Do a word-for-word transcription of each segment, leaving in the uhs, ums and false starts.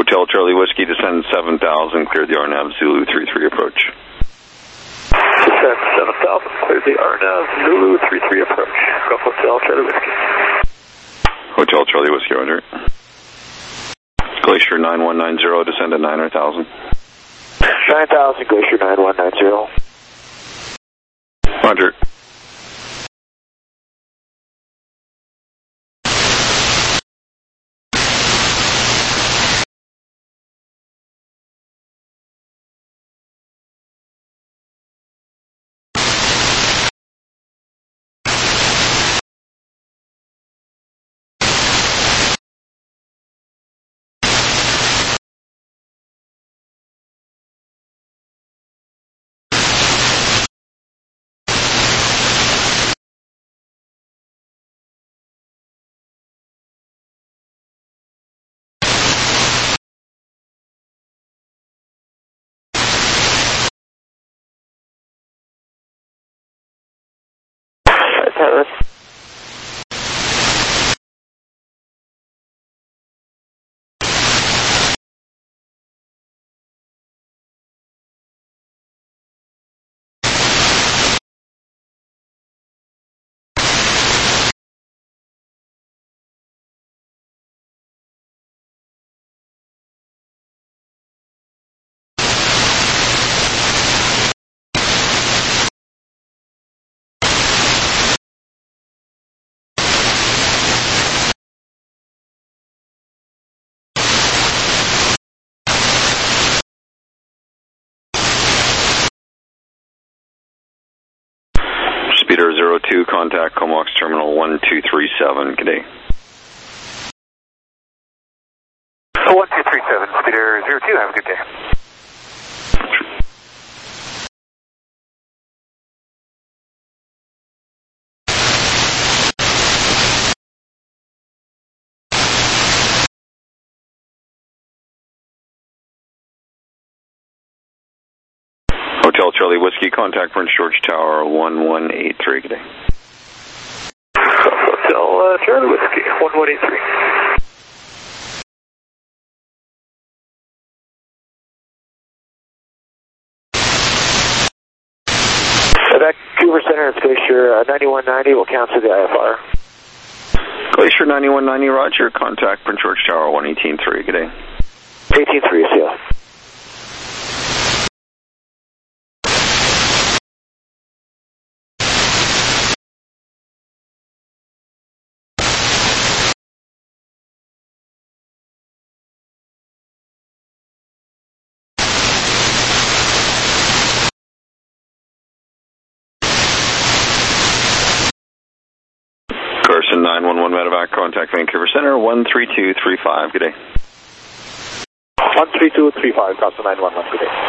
Hotel Charlie Whiskey, descend seven thousand, clear the R N A V, Zulu three three approach. Descend seven thousand, clear the R N A V, Zulu three three approach. Go Hotel Charlie Whiskey. Hotel Charlie Whiskey, roger. Glacier nine one nine zero, descend at nine thousand. nine thousand, Glacier nine one nine zero. Roger. Paris. Speeder zero two, contact Comox Terminal one two three seven, good day. one two three seven, Speeder zero two, have a good day. Hotel Charlie Whiskey, contact Prince George Tower one one eight three, good day. Hotel uh, Charlie Whiskey, one one eight three. Vancouver Center, Glacier uh, ninety-one ninety, will cancel the I F R. Glacier ninety-one ninety, roger, contact Prince George Tower one eighteen three, good day. eighteen three, see ya. Carson nine one one Medevac, contact Vancouver Center one three two three five, good day. one three two three five, Carson nine one one, good day.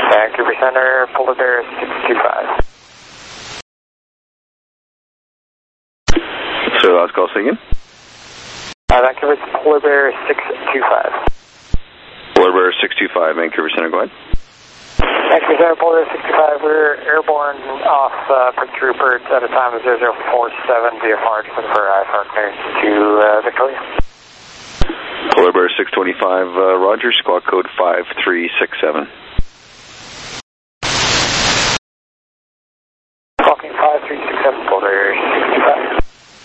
Vancouver Center, Polar Bear six two five. So last call, say again? Uh, Vancouver Polar Bear six two five. Polar Bear six two five, Vancouver Center, go ahead. Vancouver Center, Polar Bear six two five, we're airborne off uh, Prince Rupert at a time of zero zero four seven via Far for I F R clearance to uh, Victoria. Polar Bear six twenty-five, uh, Roger, squawk code five three six seven. Squawking five three six seven, Polar Bear six two five.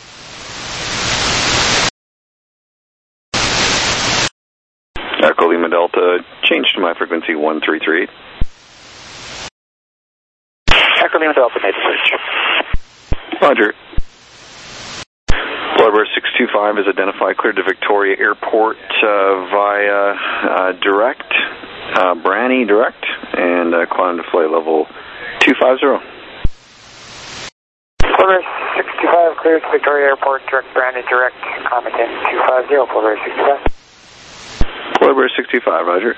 Echo Lima Delta, change to my frequency one three three eight. Echo Lima Delta, made the switch. Roger. Polar Bear six two five is identified, cleared to Victoria Airport uh, via uh, direct, uh, Branny direct, and uh, climb to flight level two five zero. Polar Bear six two five, cleared to Victoria Airport, direct Branny direct, climb again two five zero, Polar Bear six two five. Polar Bear six two five, Roger.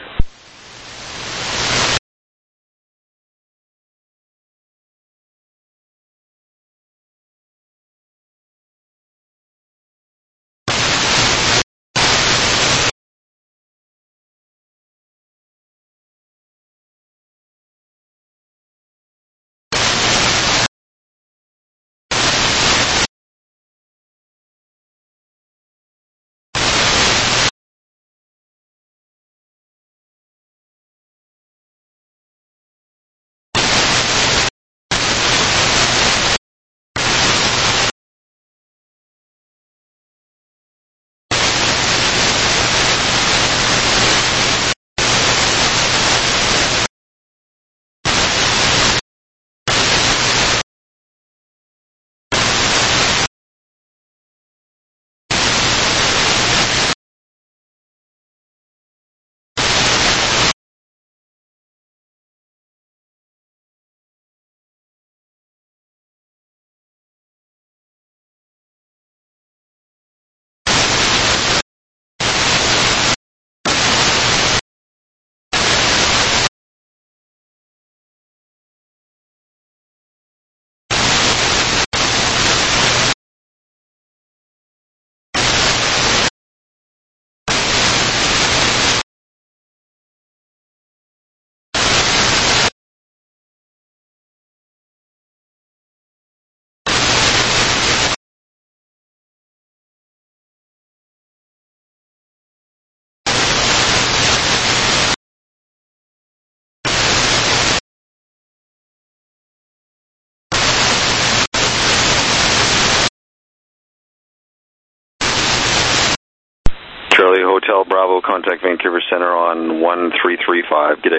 Charlie Hotel Bravo, contact Vancouver Center on one three three five. G'day.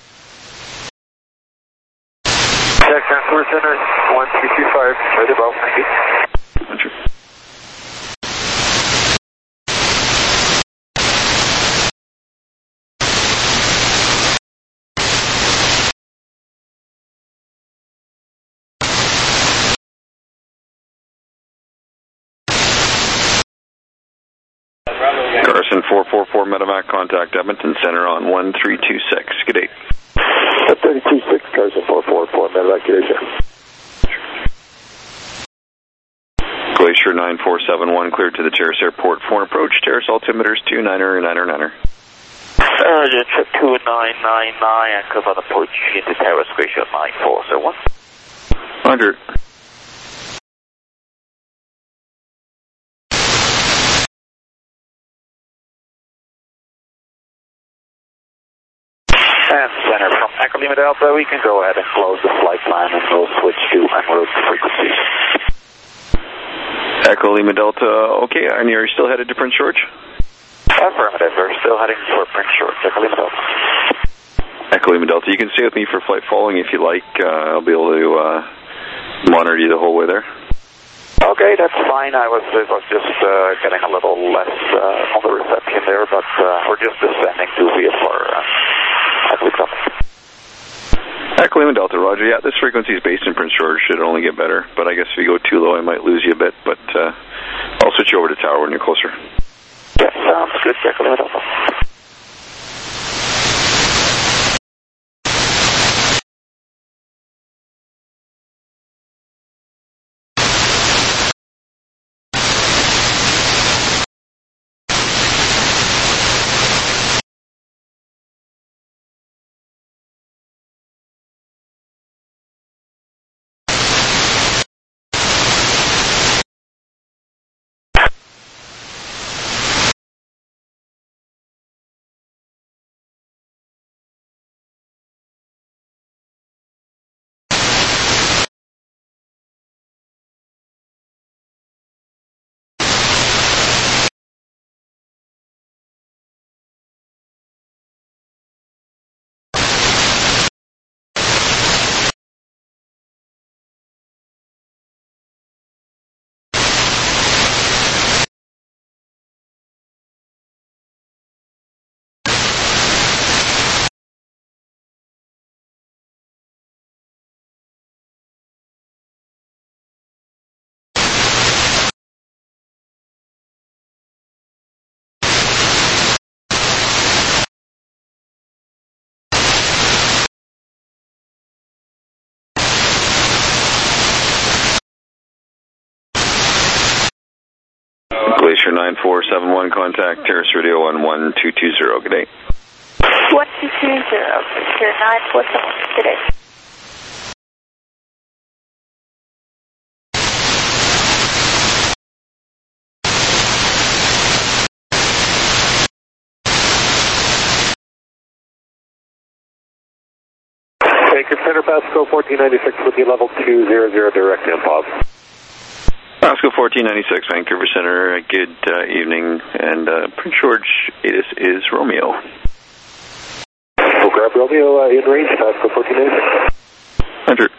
Contact Vancouver Center, one three three five, Charlie Bravo, thank you. Roger. Carson four four four Medevac, contact Edmonton Center on one three two six. G'day. thirty two six, Carson four four four Medevac, g'day, sir. Glacier nine four seven one, cleared to the Terrace Airport for approach. Terrace altimeters two niner niner niner. Sergeant trip two nine nine nine, and cover the approach into Terrace, Glacier nine four seven one. Roger. And center from Echo Lima Delta, we can go ahead and close the flight plan and we'll switch to en route frequency. Echo Lima Delta, okay, and you're still headed to Prince George? Affirmative, we're still heading for Prince George, Echo Lima Delta. Echo Lima Delta, you can stay with me for flight following if you like. Uh, I'll be able to uh, monitor you the whole way there. Okay, that's fine. I was, I was just uh, getting a little less uh, on the reception there, but uh, we're just descending to V F R. Uh, Echo Lima Delta, Roger. Yeah, this frequency is based in Prince George. Should only get better, but I guess if you go too low, I might lose you a bit. But uh, I'll switch you over to tower when you're closer. Yes, sounds good. Echo Lima Delta. Glacier nine four seven one, contact Terrace Radio on one two two zero. Good day. one two two zero, Glacier nine four seven one. Good day. Anchor Center, Pasco fourteen ninety-six with you, level two zero zero, direct impulse. Pasco fourteen ninety-six, Vancouver Center, good uh, evening, and uh, Prince George, this is Romeo. We'll grab Romeo uh, in range, Pasco fourteen ninety-six. Enter.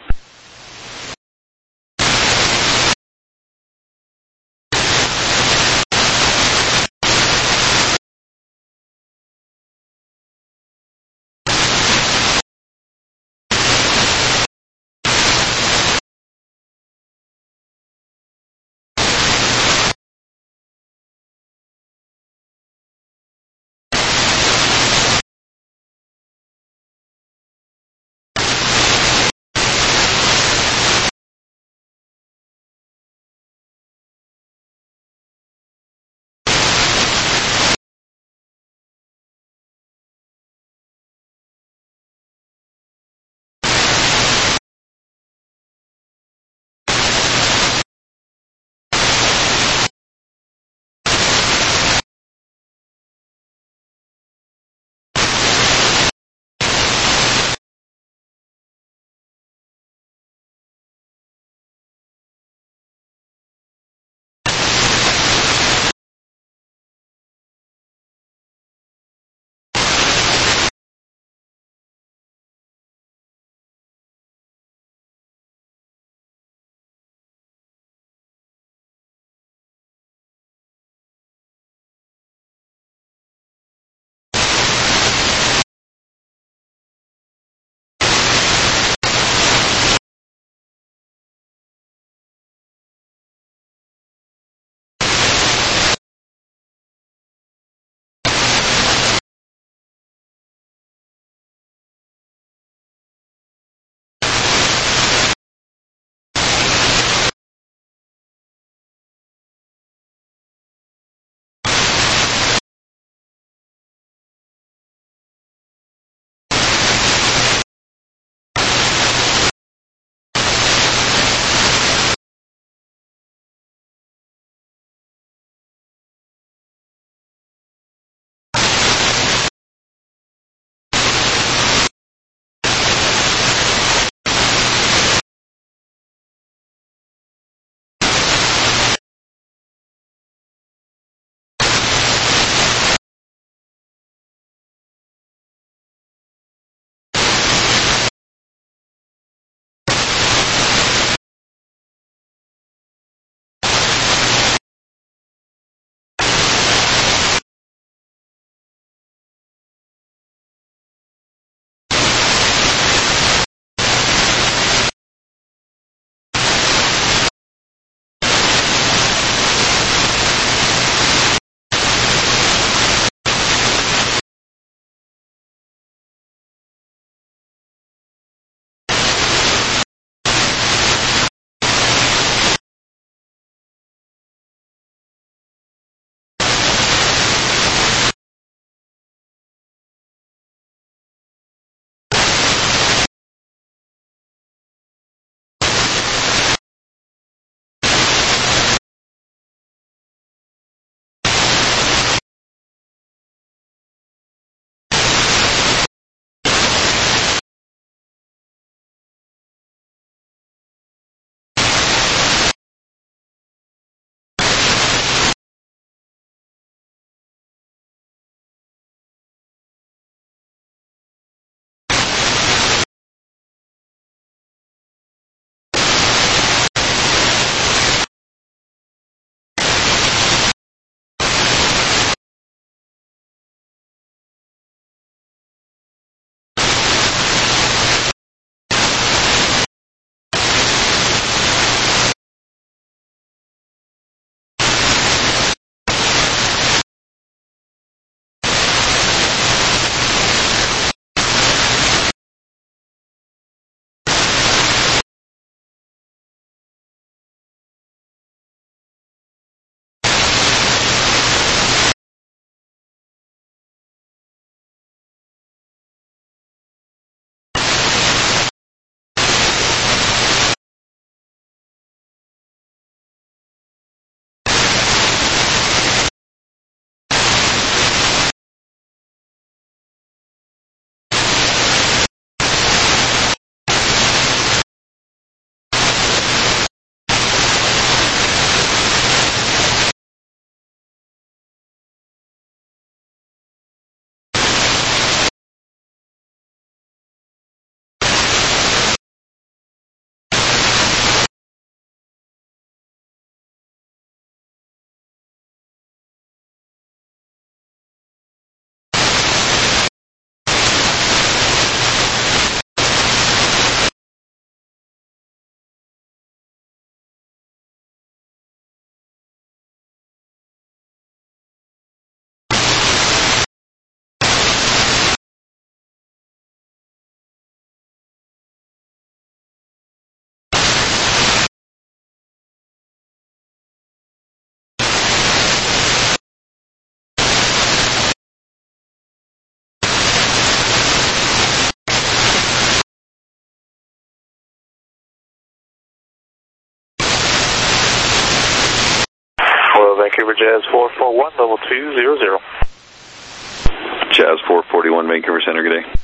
Vancouver Jazz four four one, level two zero zero. Jazz four forty-one, Vancouver Center, good day.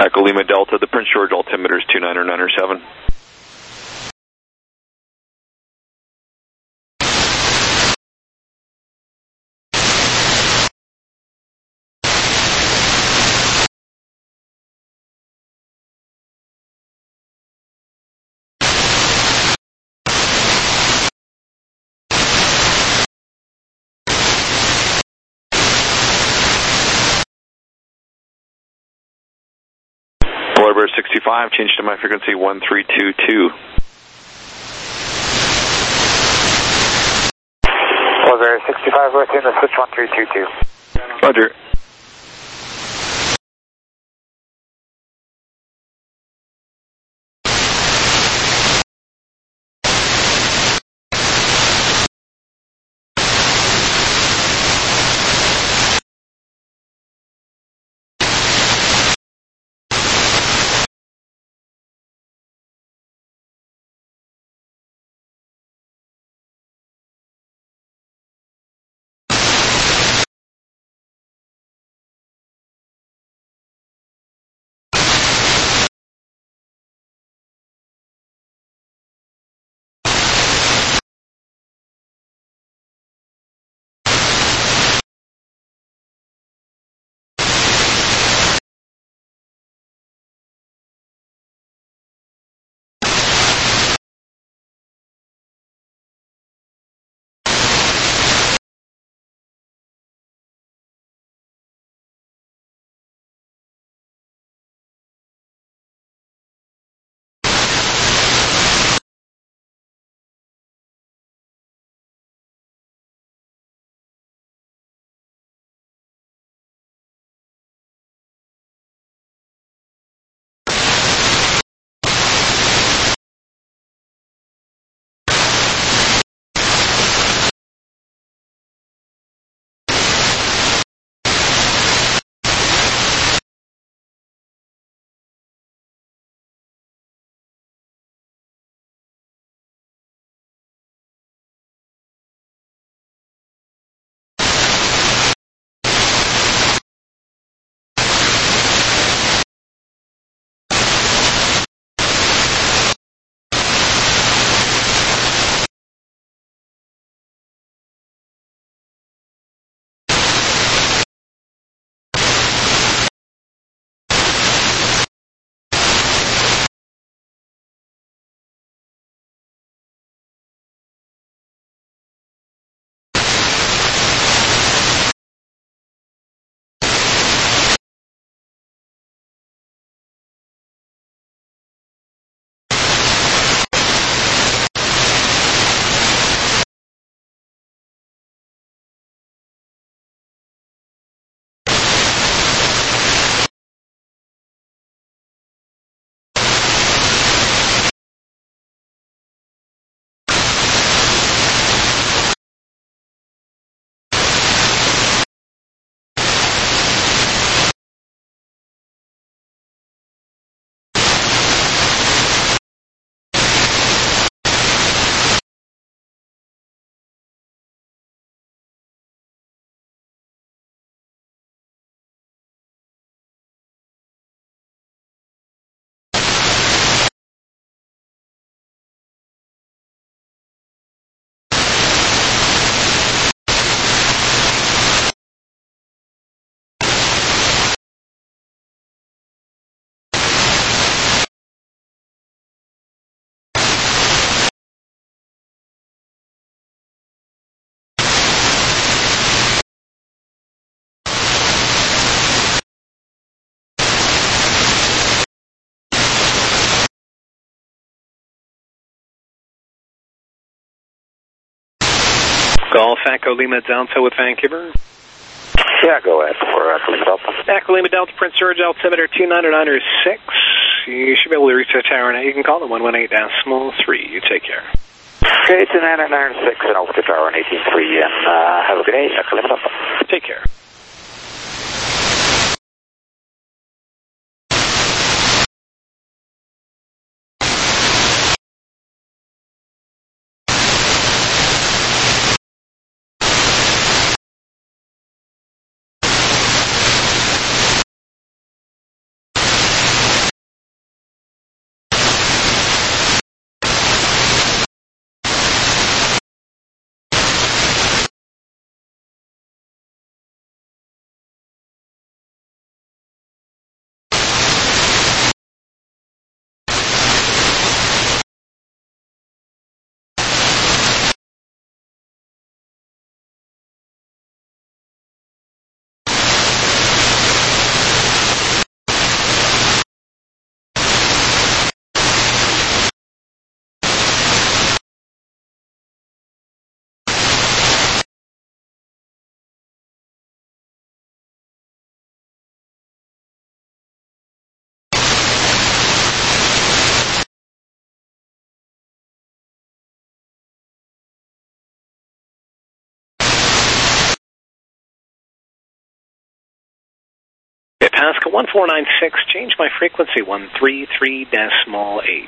Echo Lima Delta, the Prince George altimeter is two niner niner seven. Polar Bear sixty-five, change to my frequency one three two two. Polar Bear sixty-five, with you in the switch one three two two. Roger. Golf Echo Lima Delta with Vancouver. Yeah, go ahead for Echo Lima Delta. Echo Lima Delta, Prince George, altimeter two niner niner six. You should be able to reach the tower now. You can call the one one eight decimal three. You take care. Okay, two niner niner six and over to tower on eighteen three, and uh, have a good day, Echo Lima Delta. Take care. Pascal one four nine six, change my frequency, one three three decimal eight.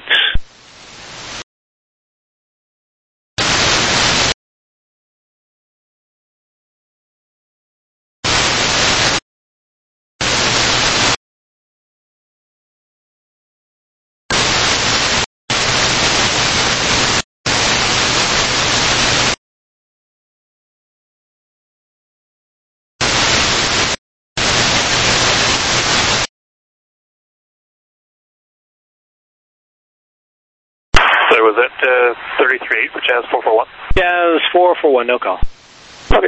So was that uh, thirty-three eight for Jazz four four one? Yeah, it was four four one, no call. Okay.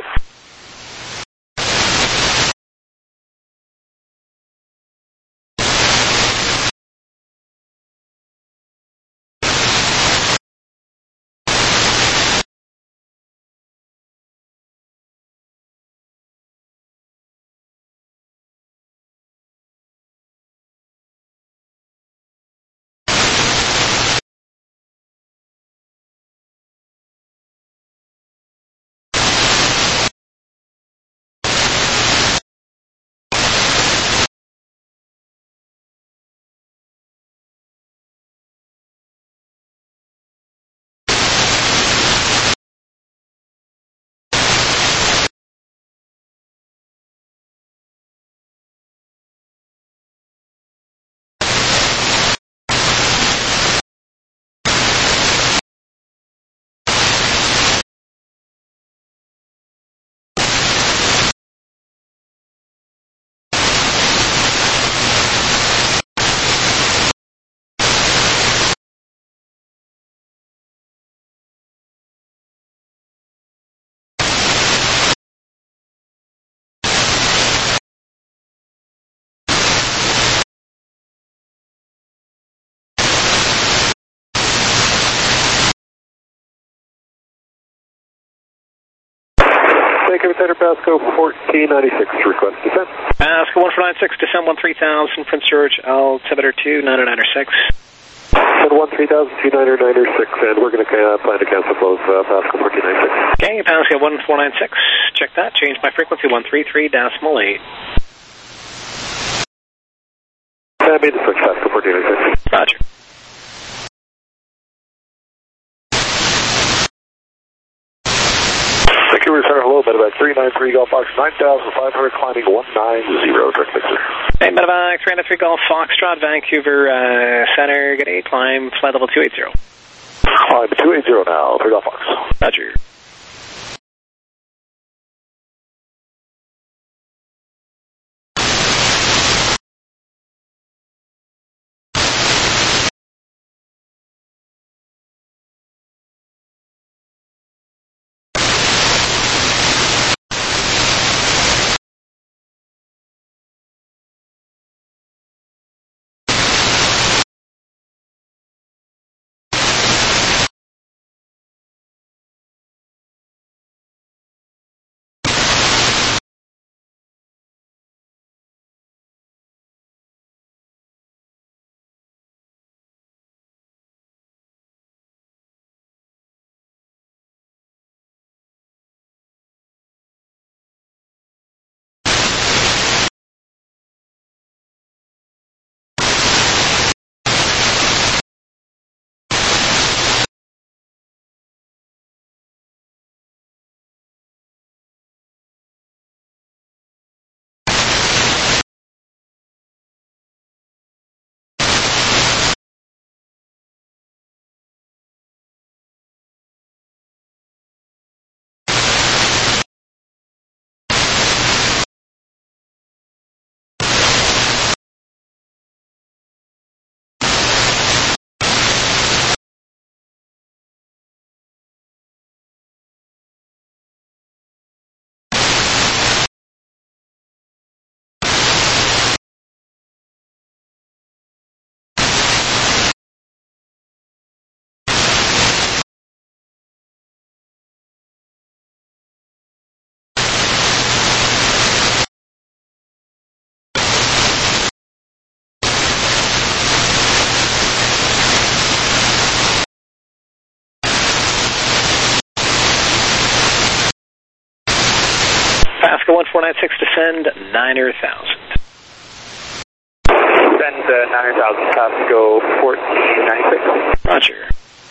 Thank you, Center Pasco fourteen ninety-six, request descent. Pascal one four nine six, descend one three thousand, Prince George, altimeter two niner niner six. Send one three thousand, two niner niner six, and we're going to uh, plan to cancel both uh, Pasco fourteen ninety-six. Okay, Pascal one four nine six, check that, change my frequency, one three three decimal eight. I made the switch, Pasco fourteen ninety-six. Roger. Vancouver Center, hello, Medevac three nine three Golf Fox nine thousand five hundred, climbing one nine zero, direct mixer. Hey, Medevac three nine three Golf Foxtrot, Vancouver uh, Center, good day, climb flight level two eighty. Climb two eighty now, three Golf Fox. Roger. Pascal one four nine six, descend niner thousand. send uh, nine hundred thousand Pasco fourteen ninety-six. Roger.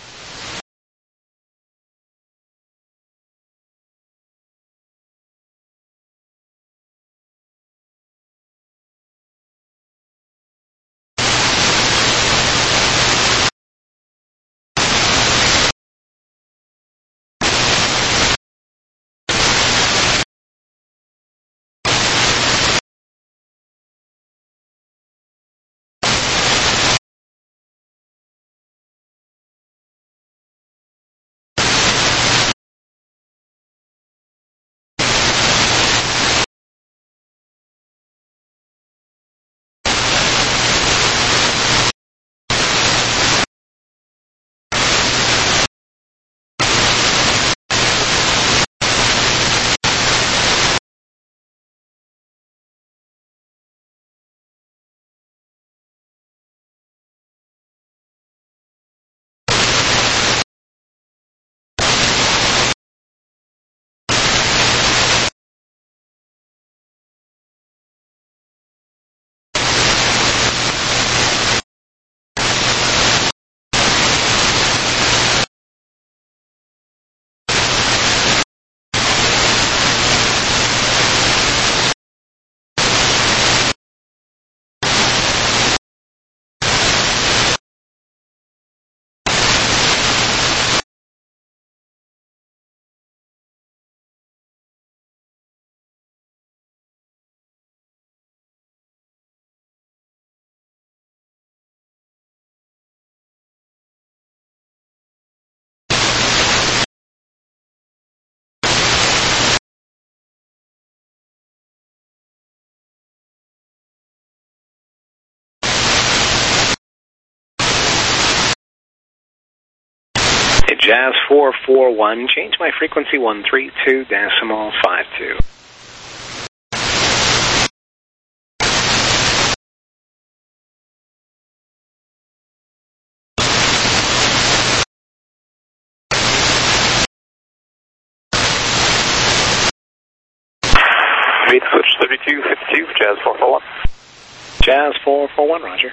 Jazz four four one, change my frequency one three two decimal five two. Meet switch thirty-two fifty-two, Jazz four four one. Jazz four four one, roger.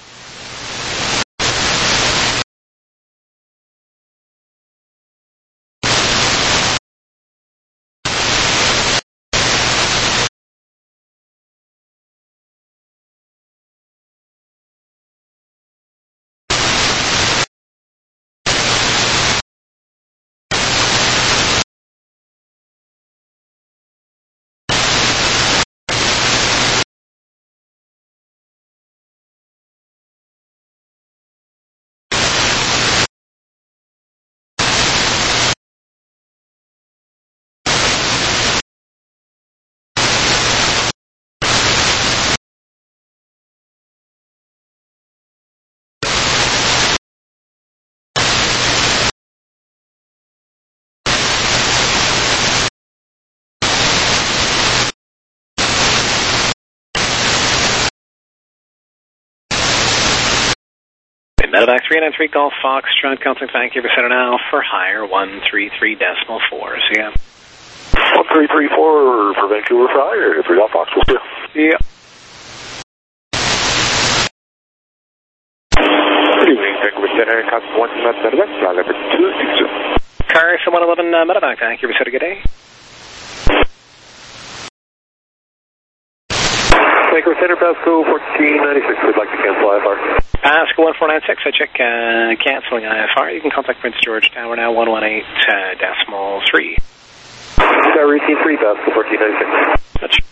Medevac three nine three Golf Foxtrot, contact Vancouver Center now for higher one three three decimal four. See ya. one three three four for Vancouver for higher, for Golf Fox, we'll do. Yeah. Good evening, Vancouver Center, contact one Medevac, flight number two six zero. Carson one eleven uh, Medevac, Vancouver Center, good day. Vancouver Center, Pasco fourteen ninety-six, we'd like to cancel I F R. Pasco one four nine six, I check uh, canceling I F R. You can contact Prince George Tower now, one one eight uh, decimal three. Star routine three, Pasco fourteen ninety-six. That's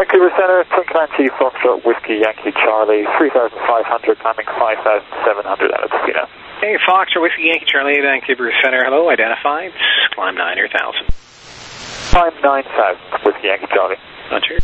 Vancouver Center, Twinkle nine T, Foxtrot, Whiskey, Yankee, Charlie, three thousand five hundred, climbing five thousand seven hundred out of Casino. Hey, Fox or Whiskey Yankee Charlie, Vancouver Center. Hello, identified. Climb nine or thousand. Climb nine thousand, Whiskey Yankee Charlie. Roger.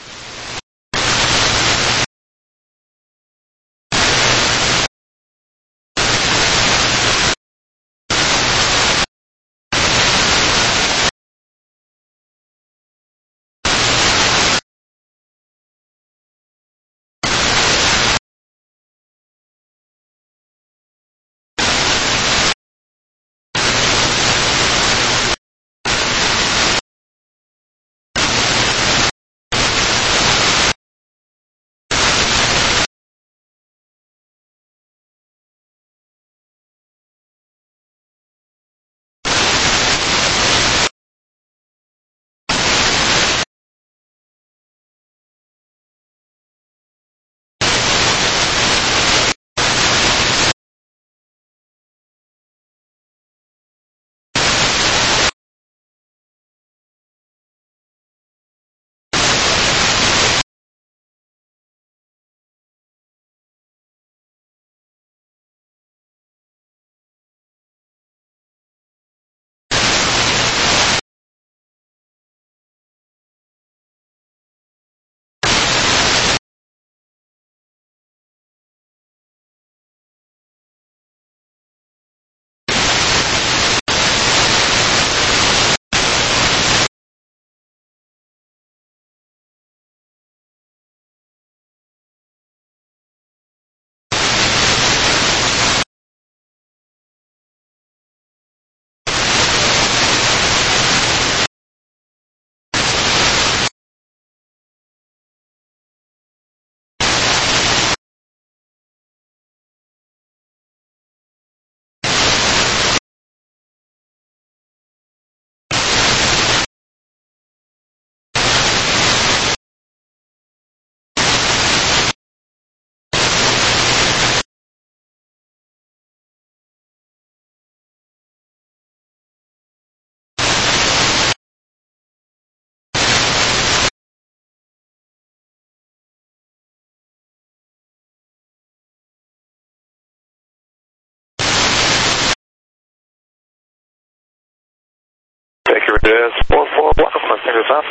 Jazz four four one, fingers up.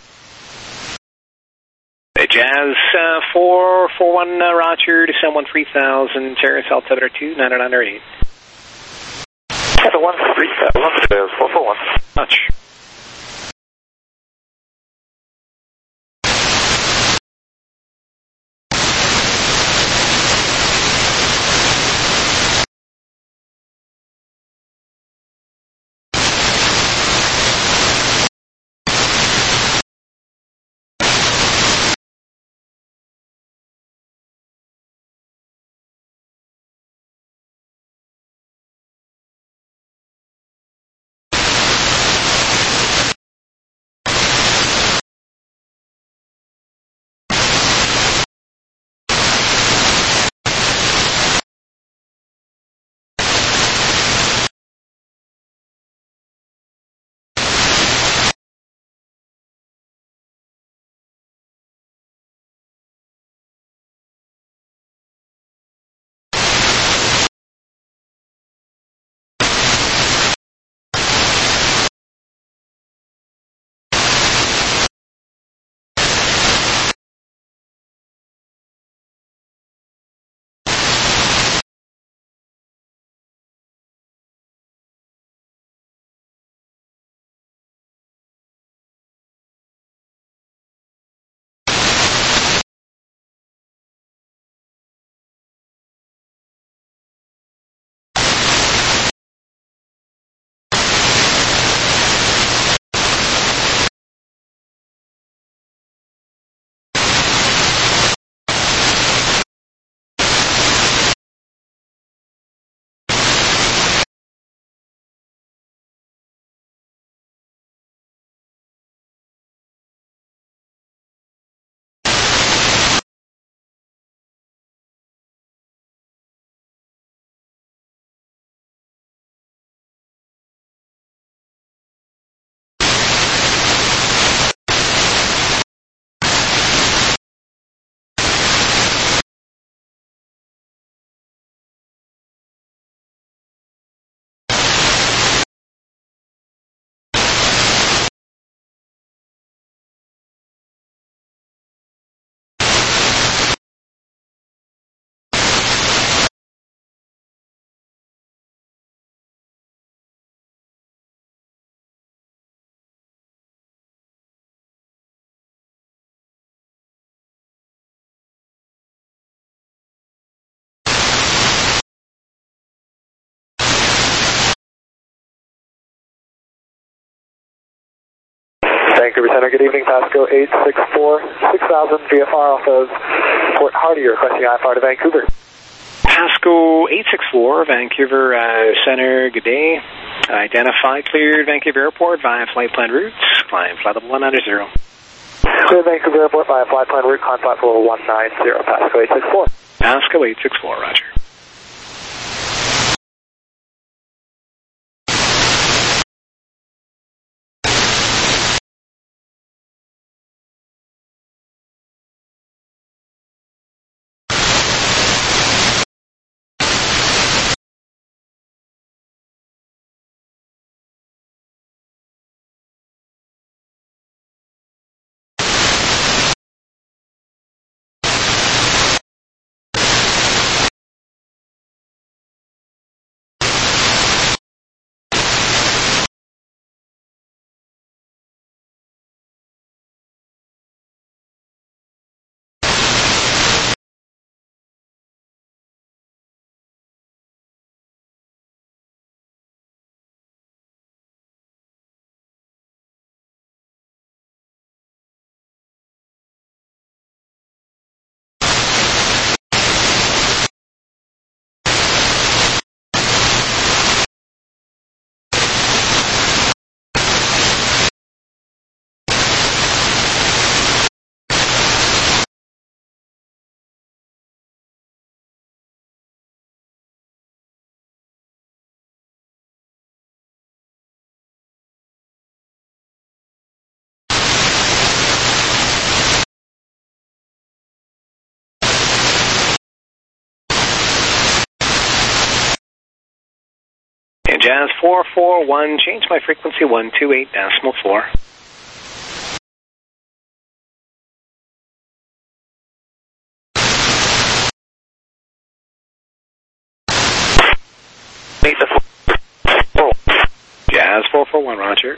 Hey, Jazz uh, four four one, uh, Roger, descend one three thousand, Terrace altimeter two nine nine eight. Head one three thousand, Jazz four four one. Much. Vancouver Center, good evening, Pasco eight six four, six thousand V F R off of Port Hardy, requesting I F R to Vancouver. Pasco eight six four, Vancouver uh, Center, good day. Identify cleared Vancouver Airport via flight plan routes, climb flight level one nine zero. Clear Vancouver Airport via flight plan route, climb flight level one nine zero, Pasco eight six four. Pasco eight six four, roger. Jazz four four one, change my frequency one two eight decimal four. Jazz four four one, roger.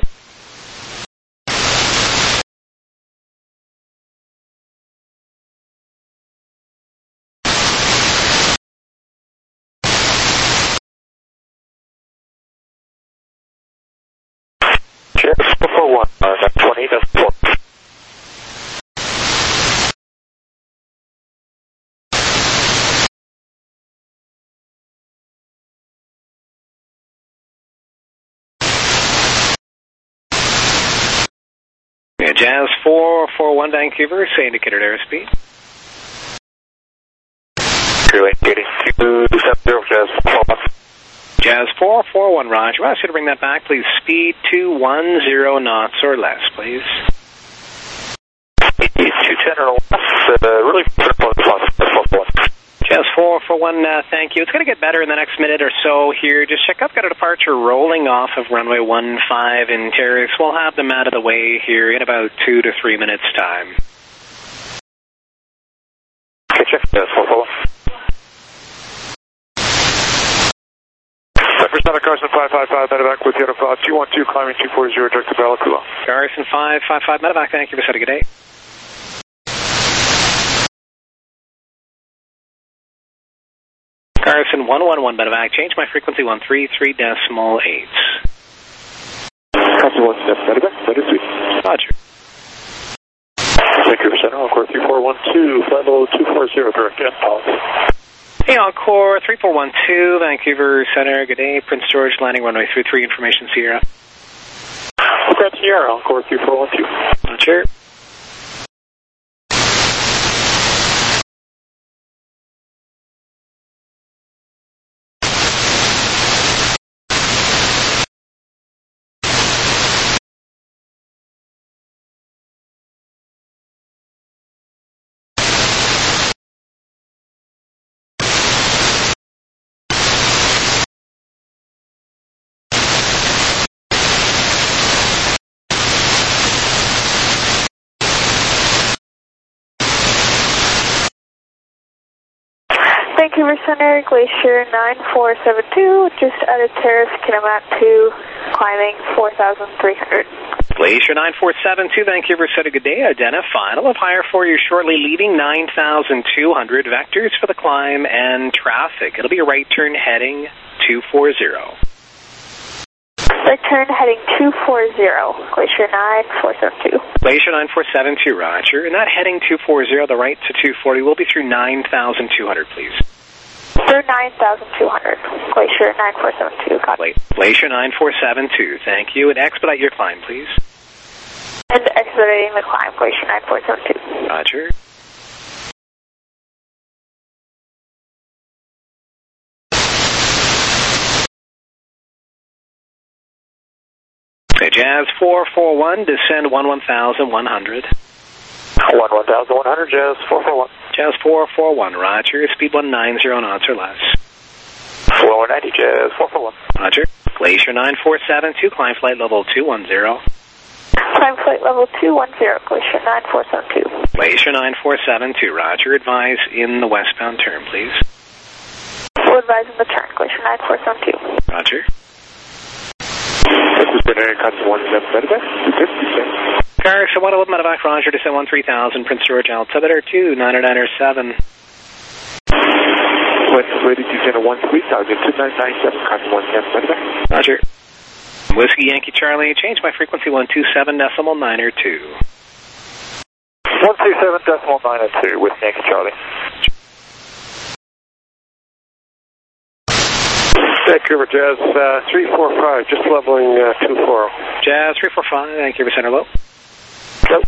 four four one, uh, twenty, that's four. Yeah, Jazz four four one Vancouver, say indicated airspeed. Clearly indicating two seven zero, Jazz four one. Jazz four four one, roger. I ask you to bring that back, please. Speed two one zero knots or less, please. two ten or less, uh, really Jazz four four one, uh, thank you. It's going to get better in the next minute or so here. Just check up, got a departure rolling off of runway one five in Terrace. We'll have them out of the way here in about two to three minutes' time. Okay, check. Jazz four four one. Center Carson five five five, medevac with Sierra Fox two one two, climbing two four zero, direct to Bellacula. Carson five five five, medevac, thank you for setting a day. Carson one one one, medevac, change my frequency one three three decimal eight. Carson one step, medevac, that is sweet. Roger. Vancouver Center, Encore three four one two, flight level two four zero, direct to Bellacula. Hey, Encore three four one two, Vancouver Center, good day. Prince George, landing runway three three, information Sierra. Encore Sierra, Encore three four one two. Roger. Vancouver Center, Glacier nine four seven two, just out of Terrace, Kitimat two, climbing four thousand three hundred. Glacier nine four seven two, Vancouver Center, good day. Identify. I'll have higher for you shortly, leaving nine thousand two hundred. Vectors for the climb and traffic. It'll be a right turn heading two four zero. Return heading two four zero, Glacier nine four seven two. Glacier nine four seven two, roger. And that heading two four zero, the right to two forty, will be through nine thousand two hundred, please. Through nine thousand two hundred, Glacier nine four seven two, copy. Glacier nine four seven two, thank you. And expedite your climb, please. And expediting the climb, Glacier nine four seven two. Roger. Okay, Jazz four four one, descend one one thousand one hundred. one one thousand one hundred, Jazz four four one. Jazz four four one, roger. Speed one nine zero knots or less. four one ninety, Jazz four four one. Roger. Glacier nine four seven two, climb flight level two one zero. Climb flight level two one zero, Glacier nine four seven two. Glacier nine four seven two, roger. Advise in the westbound turn, please. We'll advise in the turn, Glacier nine four seven two. Roger. This is Binary Contact one seven medevac. Car, so one eleven medevac, roger, descend one three thousand, Prince George altimeter two nine nine seven. West ready to descend one three thousand, two nine nine seven, Contact one seven medevac. Roger. Whiskey Yankee Charlie, change my frequency one two seven decimal nine or two. one two seven decimal nine or two, with Yankee Charlie. Vancouver Jazz uh, three four five, just leveling uh, two four zero. Jazz three four five, Vancouver Center low. Nope.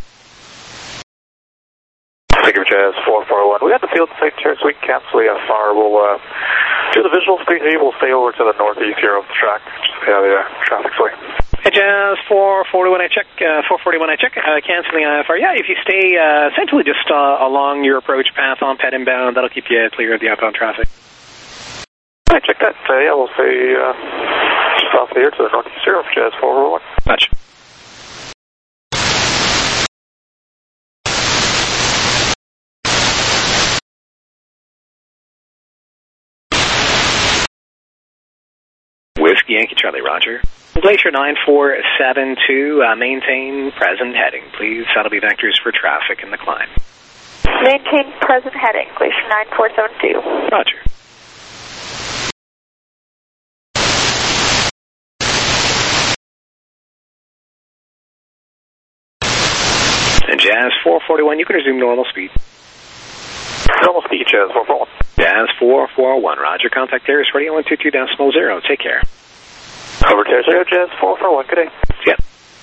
Vancouver Jazz four four one. We got the field safe chair, so we can cancel the fire. We'll uh, do the visual screen here. We'll stay over to the northeast here of the track, just see how the uh, traffic's going. Hey, Jazz four forty-one, I check, uh, four forty-one, I check, uh, canceling I F R. Yeah, if you stay uh, essentially just uh, along your approach path on Pet inbound, that'll keep you clear of the outbound traffic. I check that. Uh, yeah, we'll say uh, just off the air to the northeast here of Jazz four four one. Much. Whiskey Yankee Charlie, roger. Glacier nine four seven two, uh, maintain present heading, please. That'll be vectors for traffic in the climb. Maintain present heading, Glacier nine four seven two. Roger. And Jazz four forty-one, you can resume normal speed. Normal speed, Jazz four four one. Jazz four four one, roger. Contact Terrace Radio one two two decimal zero. Take care. Over Terrace Radio, Jazz four four one. Good day. Yep.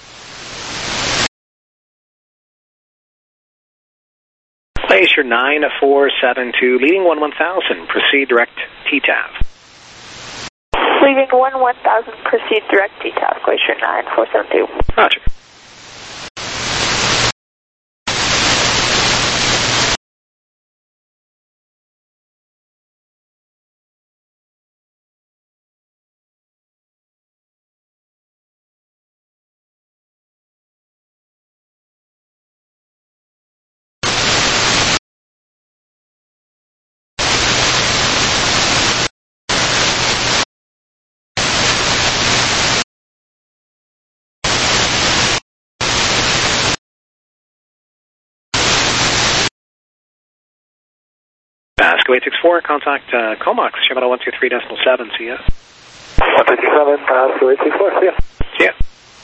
Glacier nine four seven two, leading one one thousand. Proceed direct T T A V. Leaving one one thousand, proceed direct T T A V, Glacier nine four seven two. Roger. Pasco eight six four, contact uh, Comox, Shimano one two three decimal seven, see ya. one two seven, Pasco eight six four, see ya. See ya.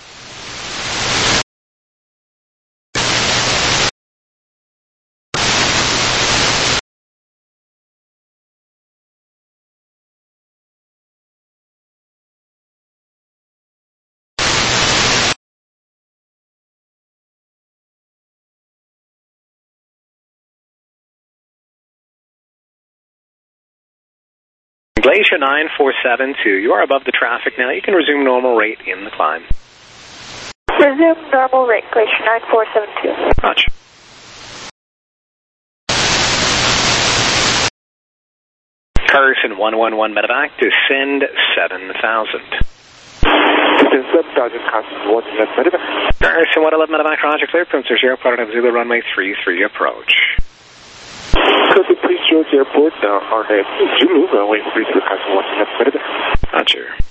Glacier nine four seven two, you are above the traffic now. You can resume normal rate in the climb. Resume normal rate, Glacier nine four seven two. Roger. Carson one one one medevac, descend seven thousand. Descend seven thousand, Carson one seven medevac. Carson one eleven medevac, roger, clear, Prince zero, Product Zulu, runway three three, approach. Could the Prince George Airport, uh, our name is Zulu, runway three three, Carson one seven medevac. Roger.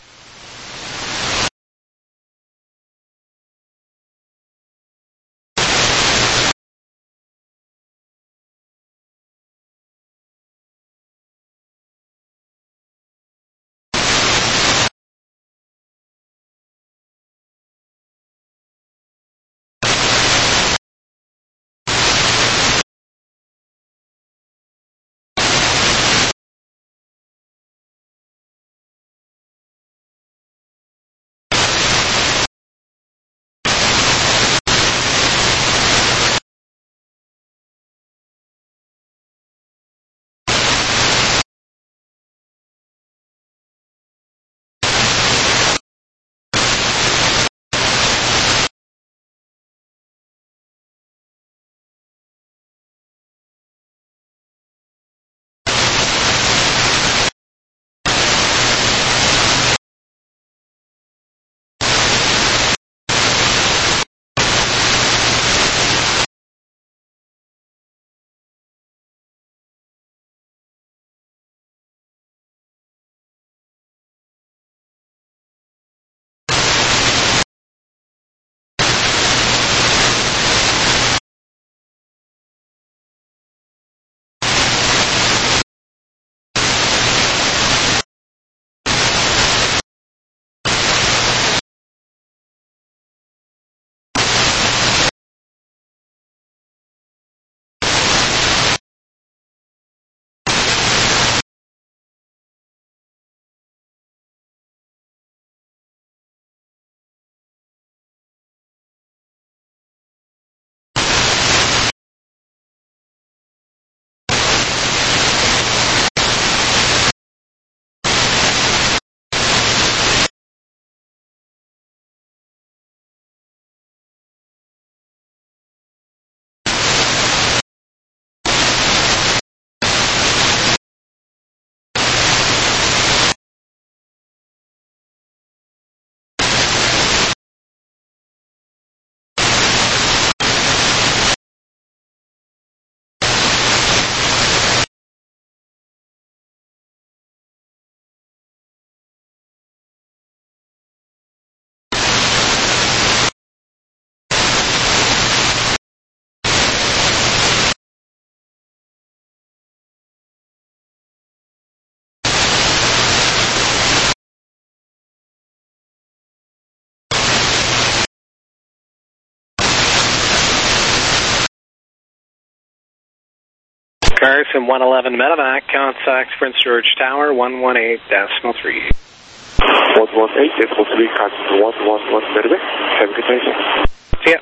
Carson one eleven medevac, contact Prince George Tower, one one eight decimal three. one one eight decimal three, Carson one one one medevac. Have a good day, sir. See ya.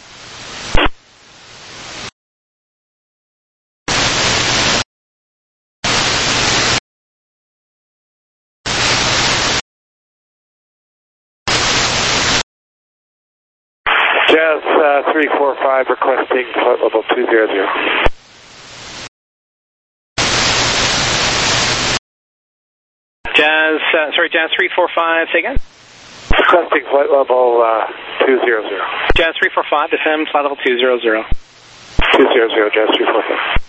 Jazz uh, three four five requesting flight level two zero zero. Jazz, uh, sorry, Jazz three four five, say again? Requesting flight level uh, two zero zero. Jazz three four five, descend, flight level two zero zero. two zero zero, Jazz three four five.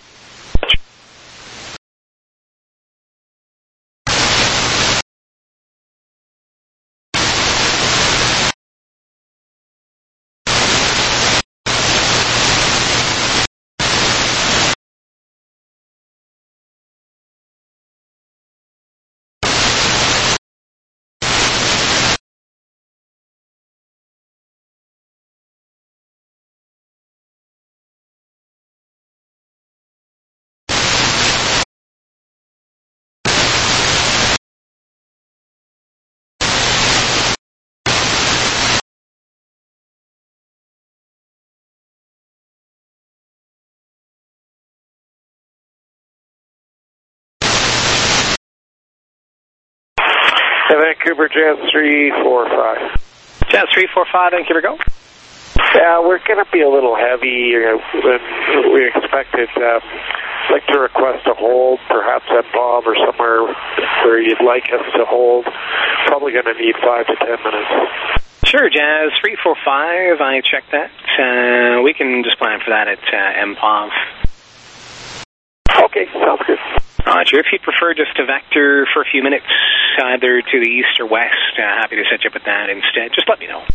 Vancouver, Jazz three four five. Jazz three four five, Vancouver, go. Yeah, we're going to be a little heavy than we expected. Um, I'd like to request a hold, perhaps at Bob or somewhere where you'd like us to hold. Probably going to need five to ten minutes. Sure, Jazz three four five, I checked that. Uh, we can just plan for that at uh, M P O V. Okay, sounds good. Roger. If you'd prefer just to vector for a few minutes, either to the east or west, uh, happy to set you up with that instead. Just let me know.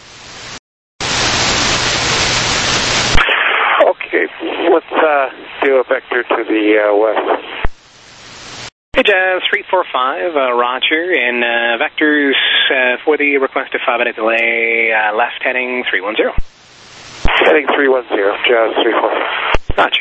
Okay, let's uh, do a vector to the uh, west. Hey, Jazz three four five, uh, Roger, and uh, vectors uh, for the requested five-minute delay, uh, left heading three one zero. Heading three one zero, Jazz three four five. Roger.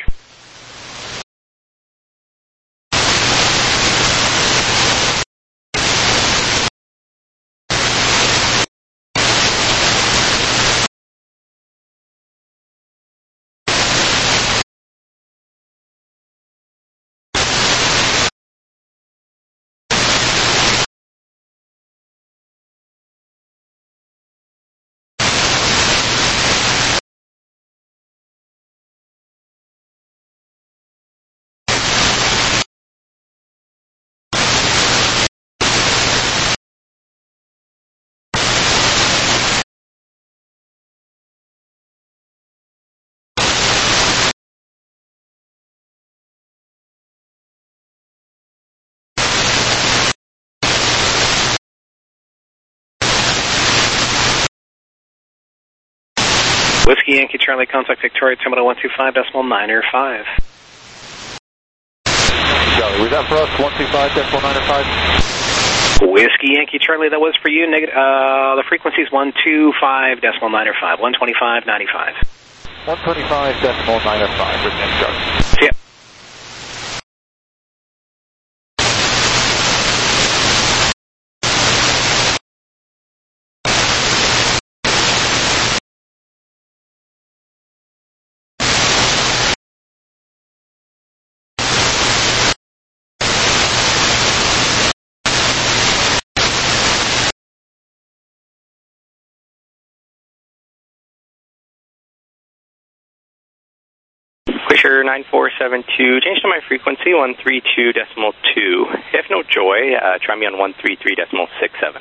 Whiskey Yankee Charlie, contact Victoria, terminal one two five decimal niner five. Charlie, was that for us, one two five decimal niner five? Whiskey Yankee Charlie, that was for you. Neg uh, the frequency is one two five decimal niner five, one twenty-five ninety-five. one twenty-five decimal niner five, written in Charlie. See ya. Glacier nine four seven two, change to my frequency, one three two decimal two. If no joy, uh, try me on one three three decimal six seven.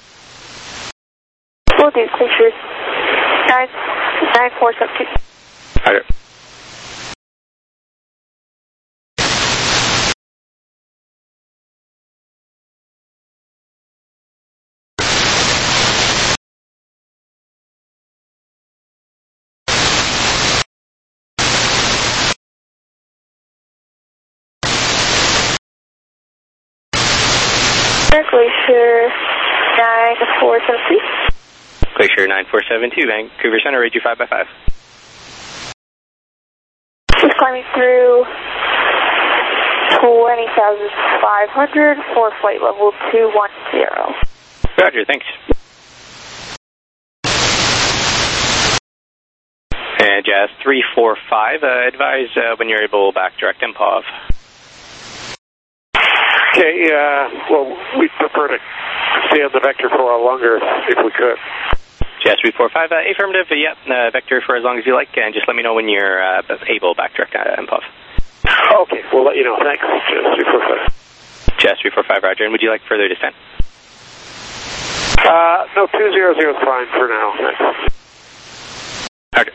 Will do, Glacier nine four seven two. Roger. Glacier nine four seven two. Glacier nine four seven two, Vancouver Center, radio five by five. Just climbing through thousand five hundred for flight level two one zero. Roger, thanks. And Jazz three four five, uh, advise uh, when you're able back direct M P O V. Okay, uh, well, we'd prefer to stay on the vector for a while longer if we could. Jazz three four five, uh, affirmative, uh, yep, uh, vector for as long as you like, and just let me know when you're uh, able back direct uh, M P O V. Okay, we'll let you know. Thanks, Jazz three four five. Jazz three four five, roger, and would you like further descent? Uh, no, two zero zero is fine for now. Thanks. Roger.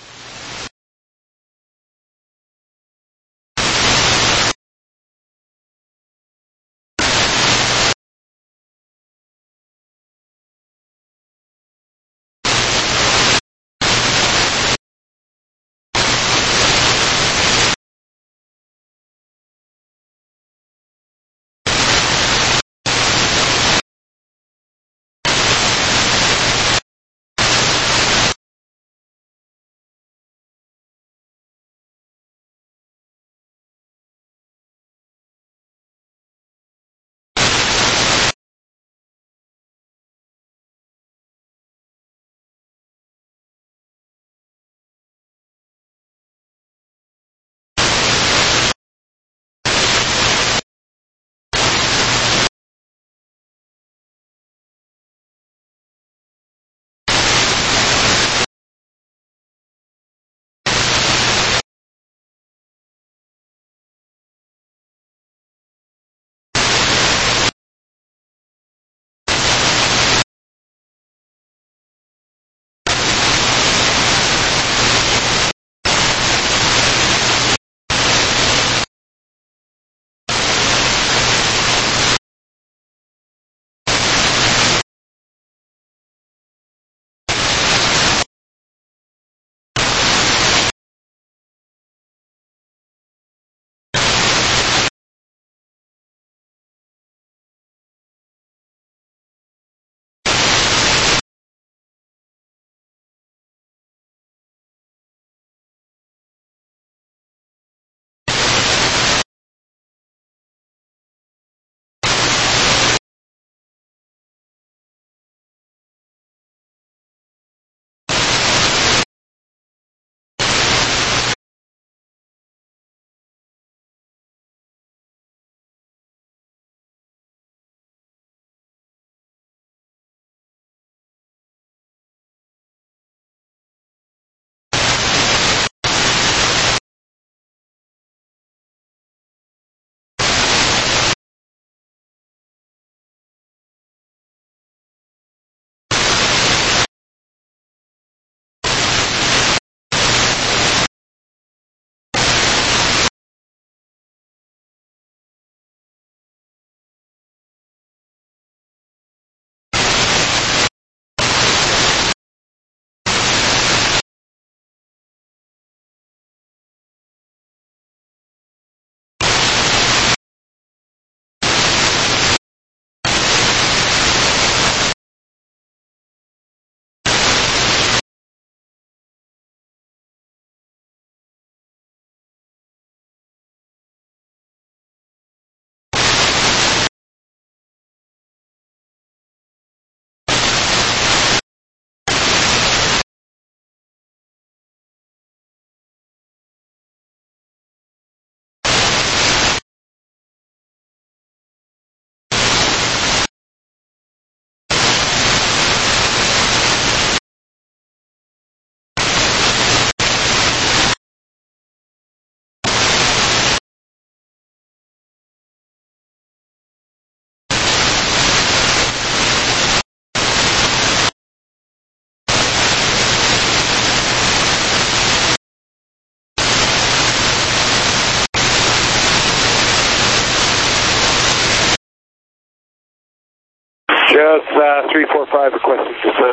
Jazz uh, three four five requesting descent.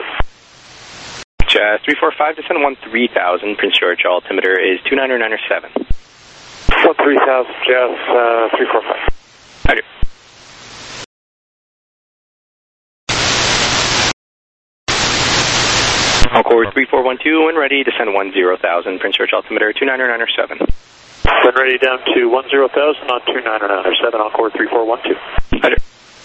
Jazz three four five, descend one three thousand, Prince George, altimeter is two nine nine seven. one three thousand, Jazz uh, three four five. Roger. Concord three four one two, when ready, descend one zero thousand, Prince George, altimeter two nine nine seven. Then ready down to one zero thousand on two nine nine seven on core three four one two. Roger.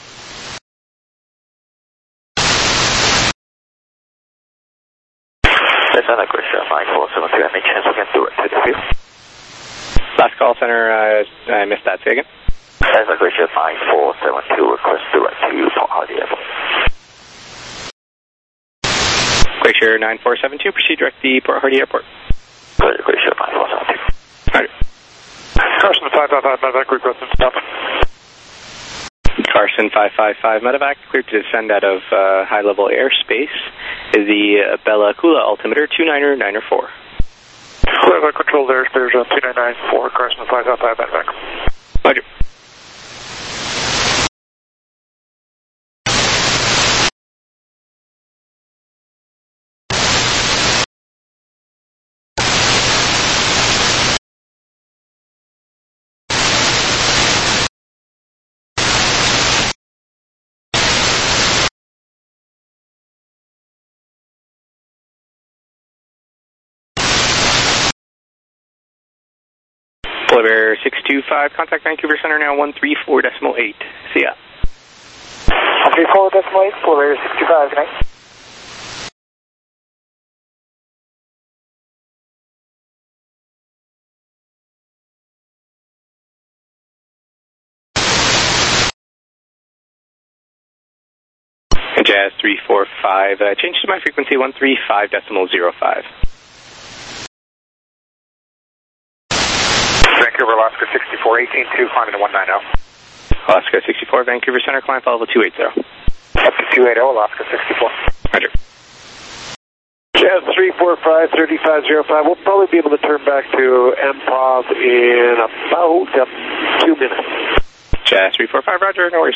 Cessna Croatia five four seven two, any chance we can do it to the field? Last call center, uh, I missed that. Say again. Cessna Croatia five four seven two, request direct to Port Hardy Airport. Glacier nine four seven two, proceed direct to Port Hardy Airport. Glacier five four seven two. Roger. Carson five five five, medevac requesting stop. Carson five five five, medevac, cleared to descend out of uh, high-level airspace. Is the uh, Bella Coola altimeter two niner niner four. Clear control airspace on two nine nine four, Carson five five five, medevac. Roger. Bear six two five, contact Vancouver Center now one three four decimal eight. See ya. one three four decimal eight, Bear six two five, good night. Jazz three four five, uh, change to my frequency one three five decimal zero five. Vancouver, Alaska sixty-four, eighteen two, climbing to one nine zero. Alaska sixty-four, Vancouver Center, climb follow two eighty. Up to two eighty, Alaska sixty-four. Roger. Jazz three four five, three five zero five, we'll probably be able to turn back to M P O V in about uh, two minutes. Jazz three four five, roger, no worries.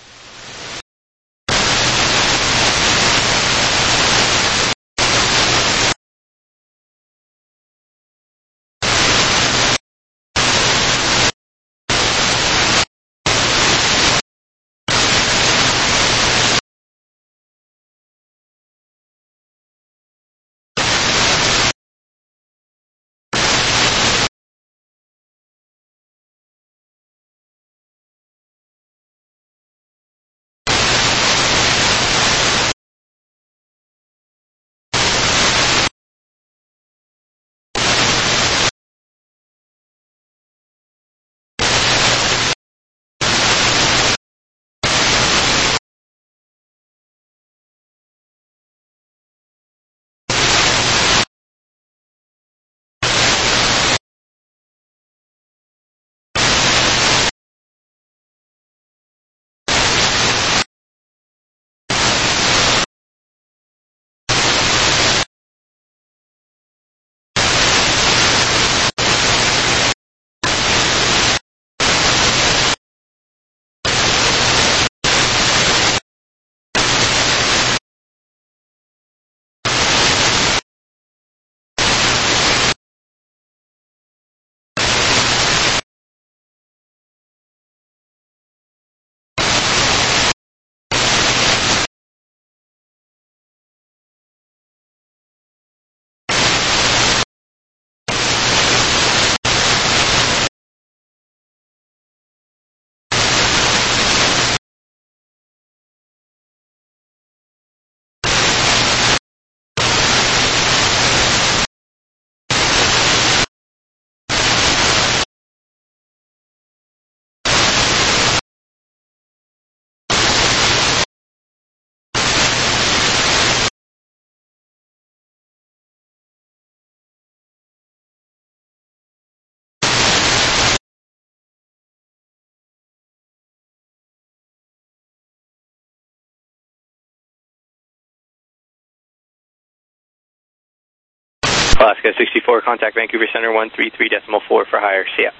Alaska sixty-four, contact Vancouver Center one three three decimal four for higher. See ya.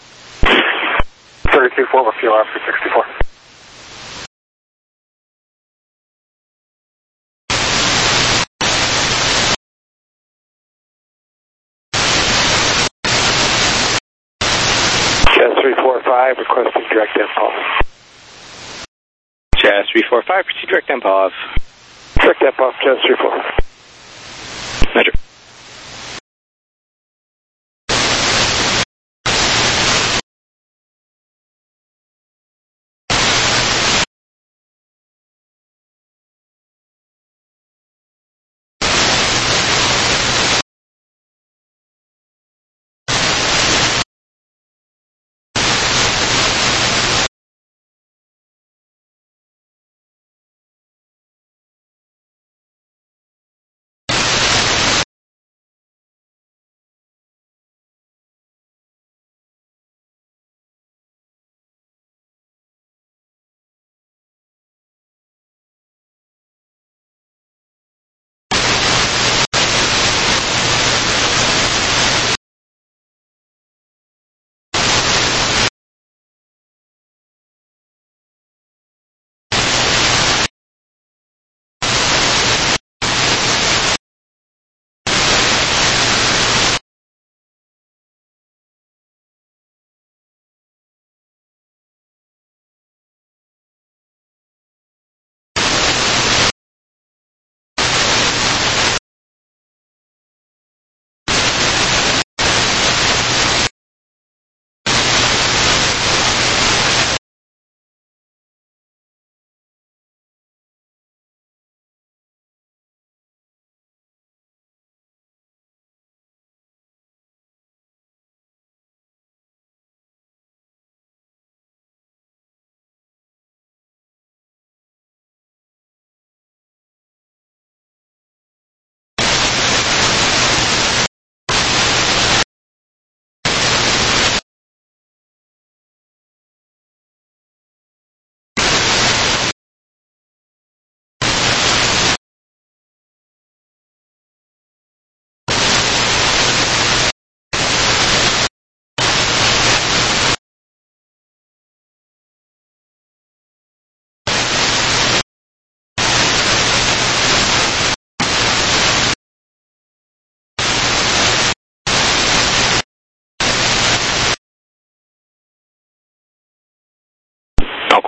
thirty-two four, we'll see Alaska sixty-four. Jazz three four five, requesting direct M P O V. Jazz three four five, proceed direct M P O V. Direct M P O V, Jazz three four five. Roger.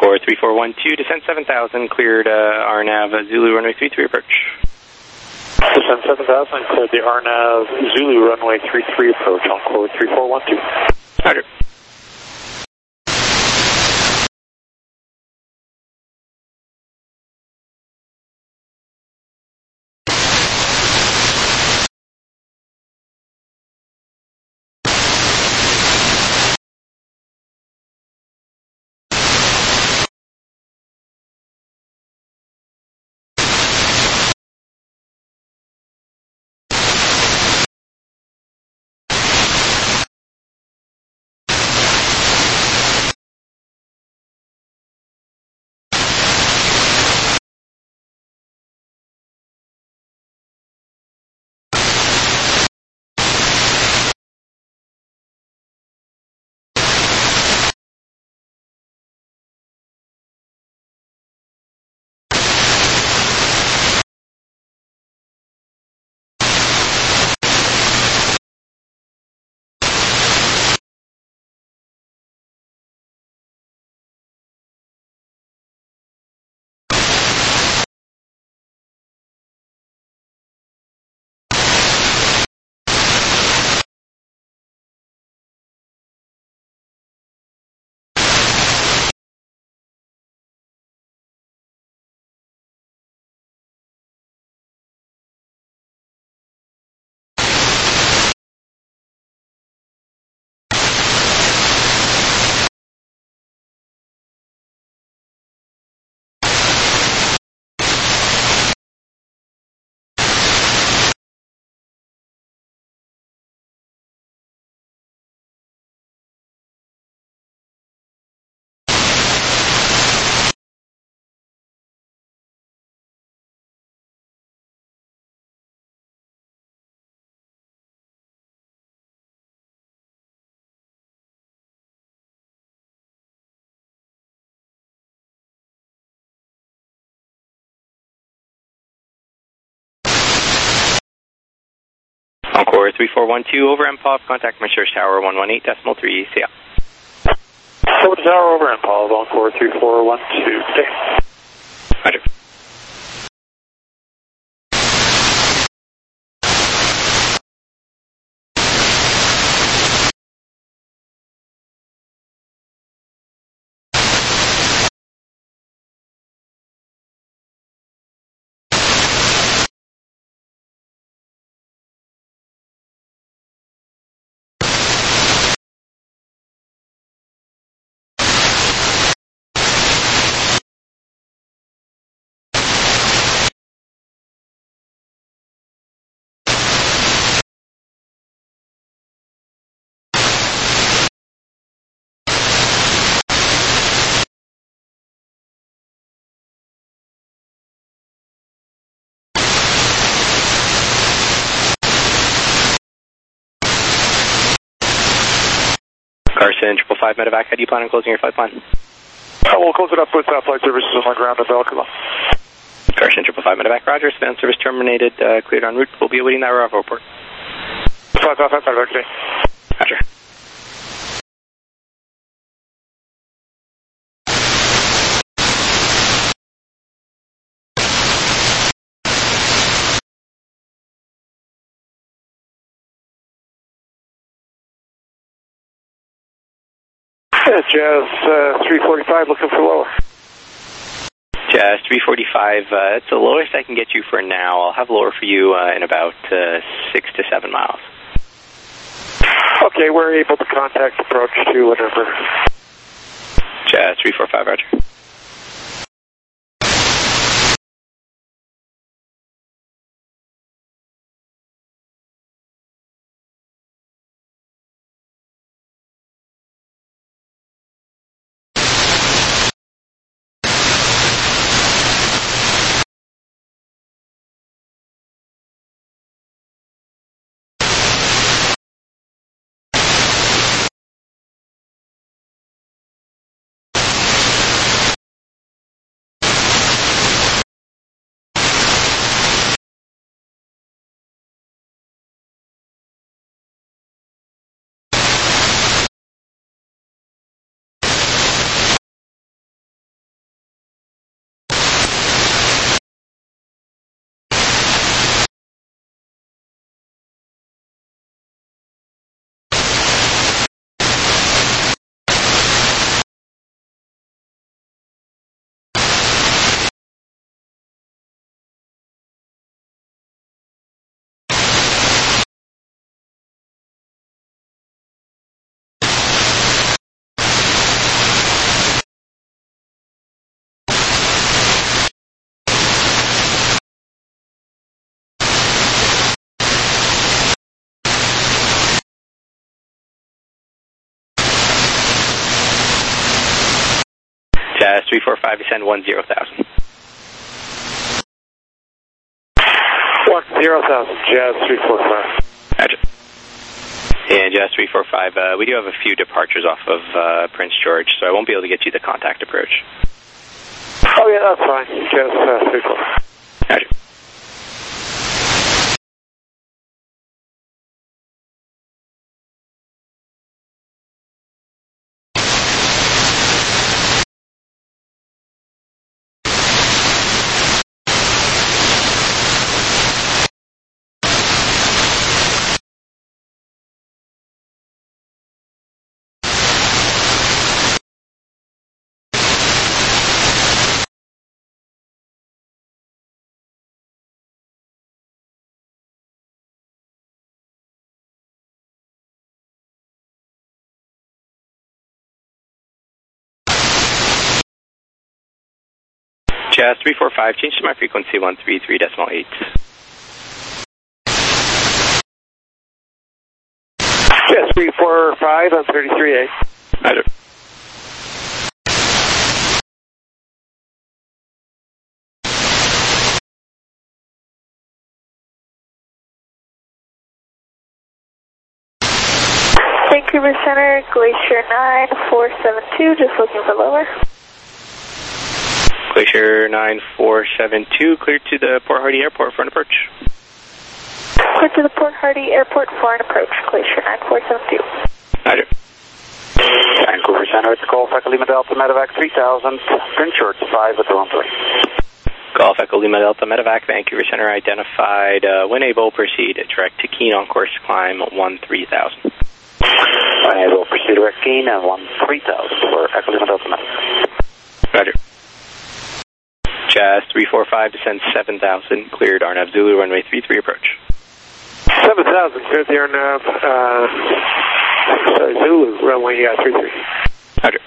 Encore three four one two, descent seven thousand, cleared uh, R NAV uh, Zulu runway three three approach. Descent seven thousand, cleared the R NAV Zulu runway three three approach, Encore three four one two. Roger. Encore three four one two, over M P O V, contact my church tower one one eight decimal three, see ya. Over the tower, over M P O V, Encore three four one two, stay. Roger. Carson, triple five medevac, how do you plan on closing your flight plan? Uh, we'll close it up with uh, flight services on the ground at Belkova. Carson, triple five medevac, roger, span service terminated, uh, cleared en route, we'll be awaiting that arrival report. Five, five, five, five, okay. Roger. Yeah, Jazz uh, three forty-five, looking for lower. Jazz three forty-five, uh, it's the lowest I can get you for now. I'll have lower for you uh, in about uh, six to seven miles. Okay, we're able to contact approach to whatever. Jazz three forty-five, roger. three four five, descend one zero thousand. one zero thousand, Jazz three four five. Roger. And Jazz three four five, uh, we do have a few departures off of uh, Prince George, so I won't be able to get you the contact approach. Oh yeah, that's fine. Jazz uh, three four five. Roger. Jazz three four five, change to my frequency one three three decimal eight. Jazz three four five on thirty-three A. Roger. Vancouver Center, Glacier nine four seven two, just looking for lower. Glacier nine four seven two, clear to the Port Hardy Airport for an approach. Clear to the Port Hardy Airport for an approach, Glacier nine four seven two. Roger. Vancouver Center, it's Golf Echo Lima Delta Medevac three thousand, Prince George five at the runway. Golf Echo Lima Delta Medevac, Vancouver Center identified. Uh, Winable, proceed direct to Keene on course climb one three thousand. Winable, proceed direct Keene and one three thousand for Echo Lima Delta Medevac. Roger. Jazz three four five, descend seven thousand, cleared R N A V Zulu, runway three three approach. seven thousand, cleared the R N A V, uh, sorry, Zulu, runway uh, three three. Roger.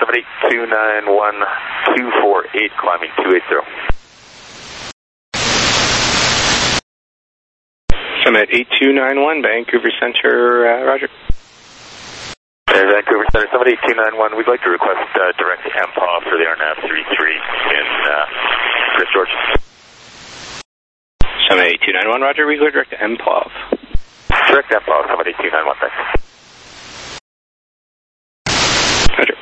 seven eight two nine one two four eight, climbing two eighty. Summit eight two nine one, Vancouver Center, uh, roger. Uh, Vancouver Center, seven eight two nine one, we'd like to request uh, direct M P O V for the R N A V thirty-three in uh, Prince George. Summit eight two nine one, roger, we go direct to M P O V. Direct M P O V, seven eight two nine one, thanks. Roger.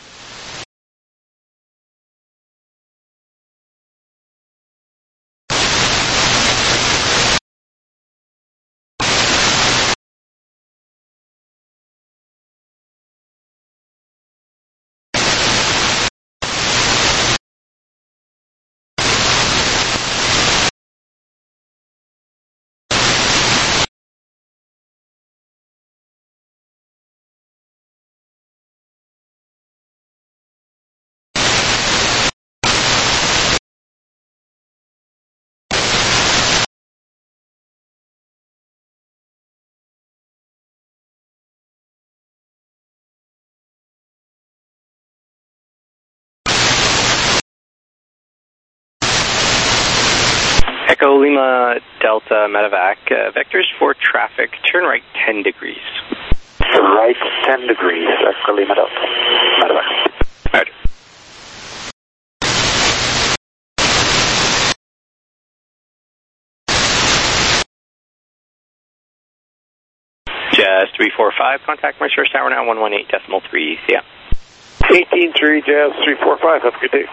Echo Lima Delta Medevac, uh, vectors for traffic, turn right ten degrees. Turn right ten degrees, Echo Lima Delta Medevac. Roger. Jazz three four five, contact my source tower now, one one eight decimal three, see ya. eighteen three, Jazz three four five, have a good day.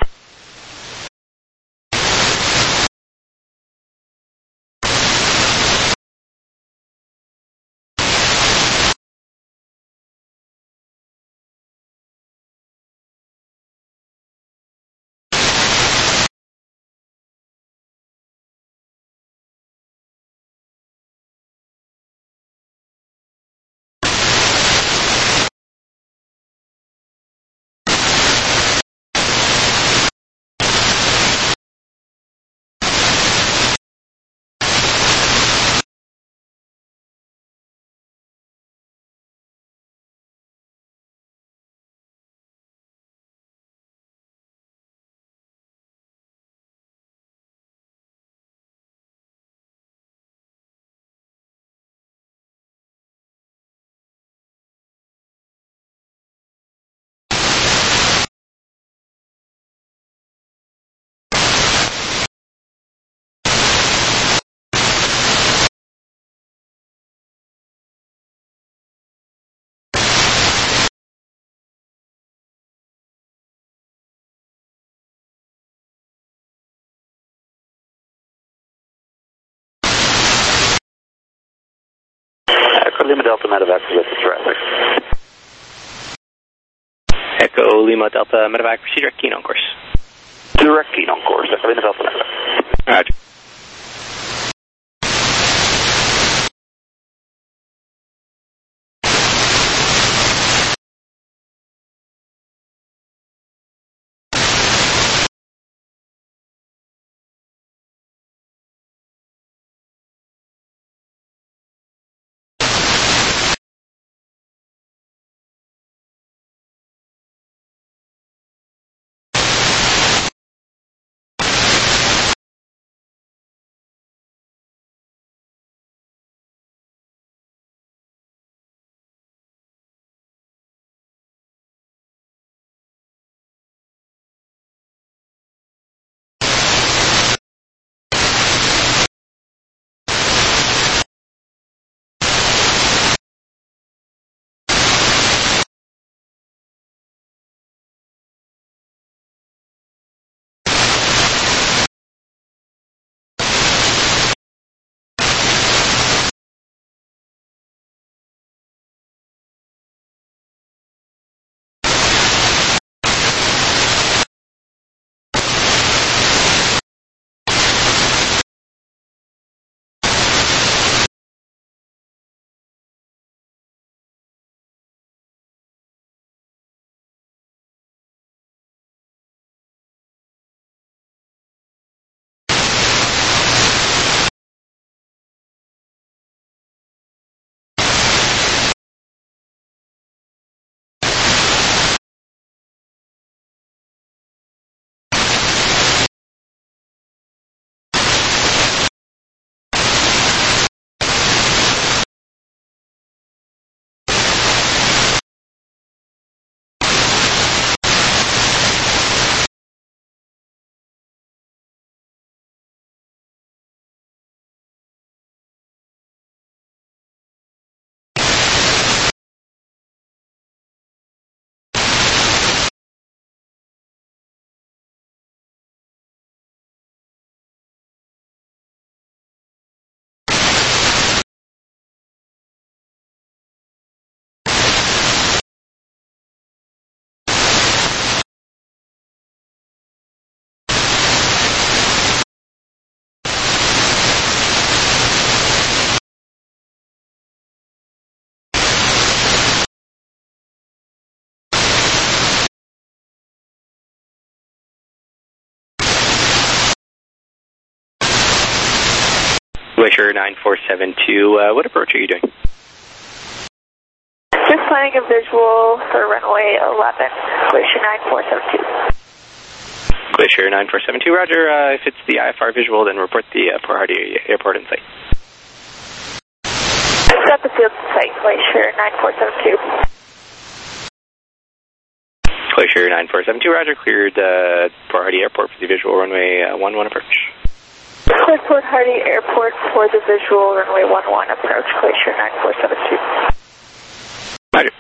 Lima Delta Medevac with the traffic. Echo Lima Delta Medevac, proceed direct keen on course. Direct keen on course, Echo Lima Delta Medevac. Roger. Glacier nine four seven two, uh, what approach are you doing? Just planning a visual for runway eleven, Glacier nine four seven two. Glacier nine four seven two, roger. Uh, if it's the I F R visual, then report the uh, Port Hardy Airport in sight. Set the field in sight, Glacier nine four seven two. Glacier nine four seven two, roger. Cleared uh, Port Hardy Airport for the visual runway uh, one one approach. Cleared Port Hardy Airport for the visual runway one one approach, Glacier nine four seven two. Roger.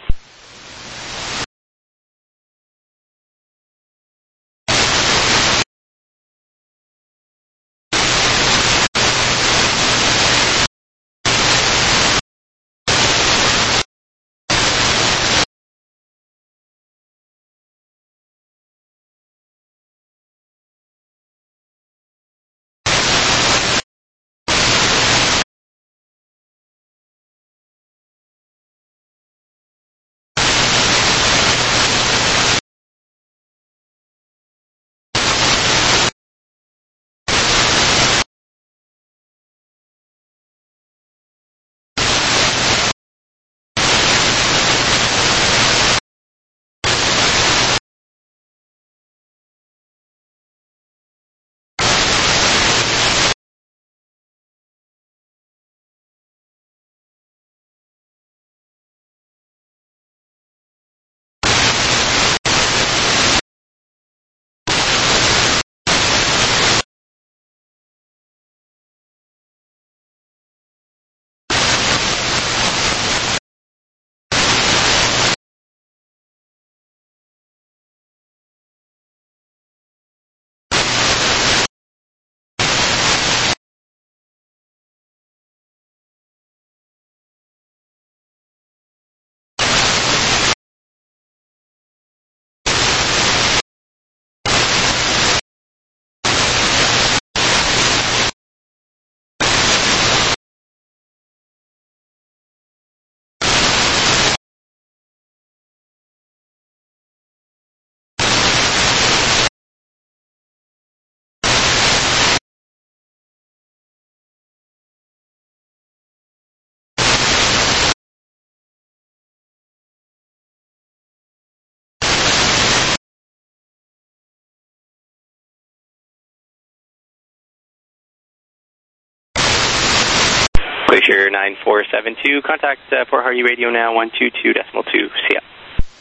Glacier nine four seven two, contact uh, Port Hardy radio now, one two two decimal two, see ya.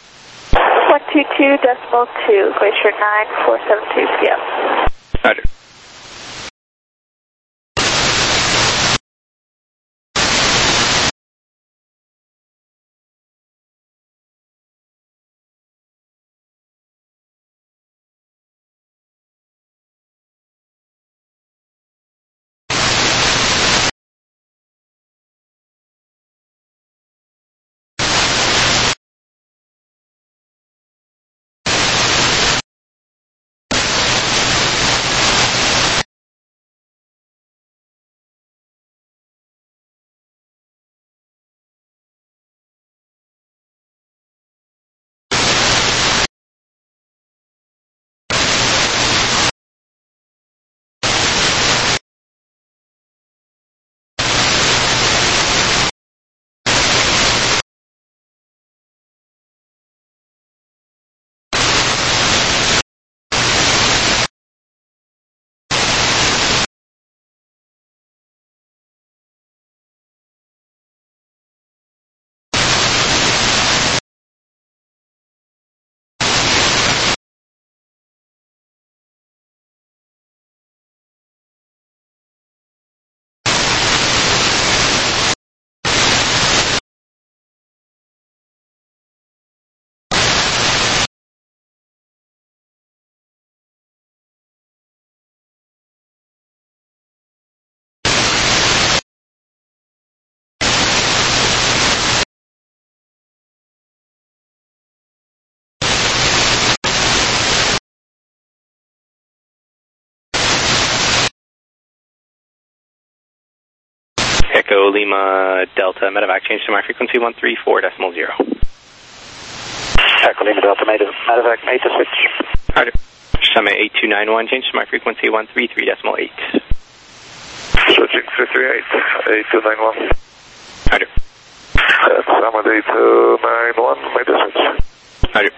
one two two decimal two, Glacier nine four seven two, see ya. Roger. Echo Lima Delta Medevac, change to my frequency one three four decimal zero. Echo Lima Delta Medevac, made to switch. Roger. Summit eight two nine one, change to my frequency one three three decimal eight. Switching fifty-eight, eight two nine one. Roger. That's Summit eight two nine one, made the switch. Roger.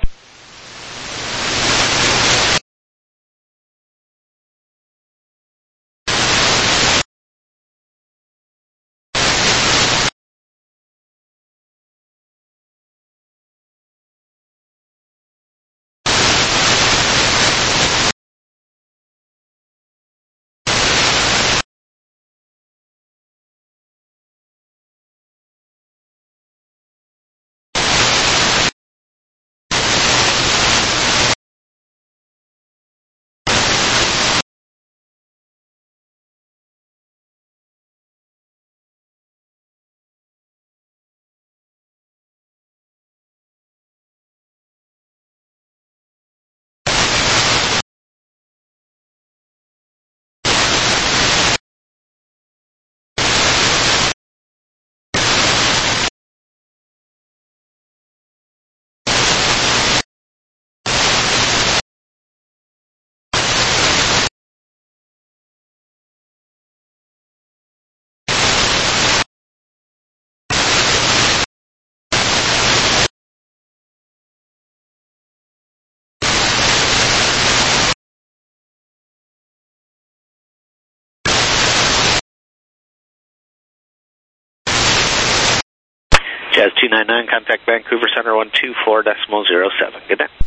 Jazz two nine nine, contact Vancouver Center one two four decimal zero seven. Good night.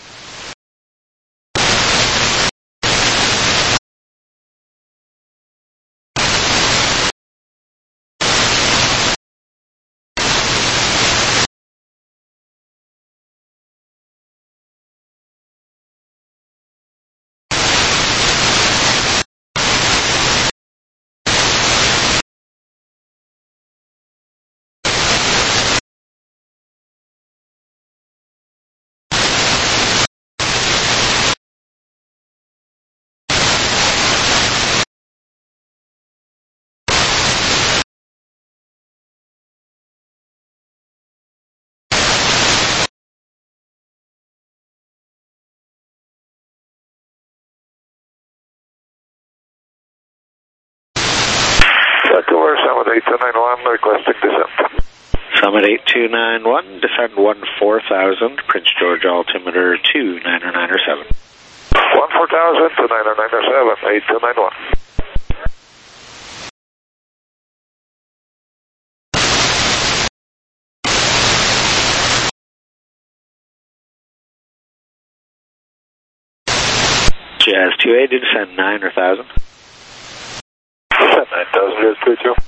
Vancouver, Summit eight two nine one, requesting descent. Summit eight two nine one, descend one four thousand, Prince George altimeter two niner niner seven. one four thousand, two niner niner seven, eight two nine one. Jazz two eight, descend nine thousand. nine thousand, Jazz two two.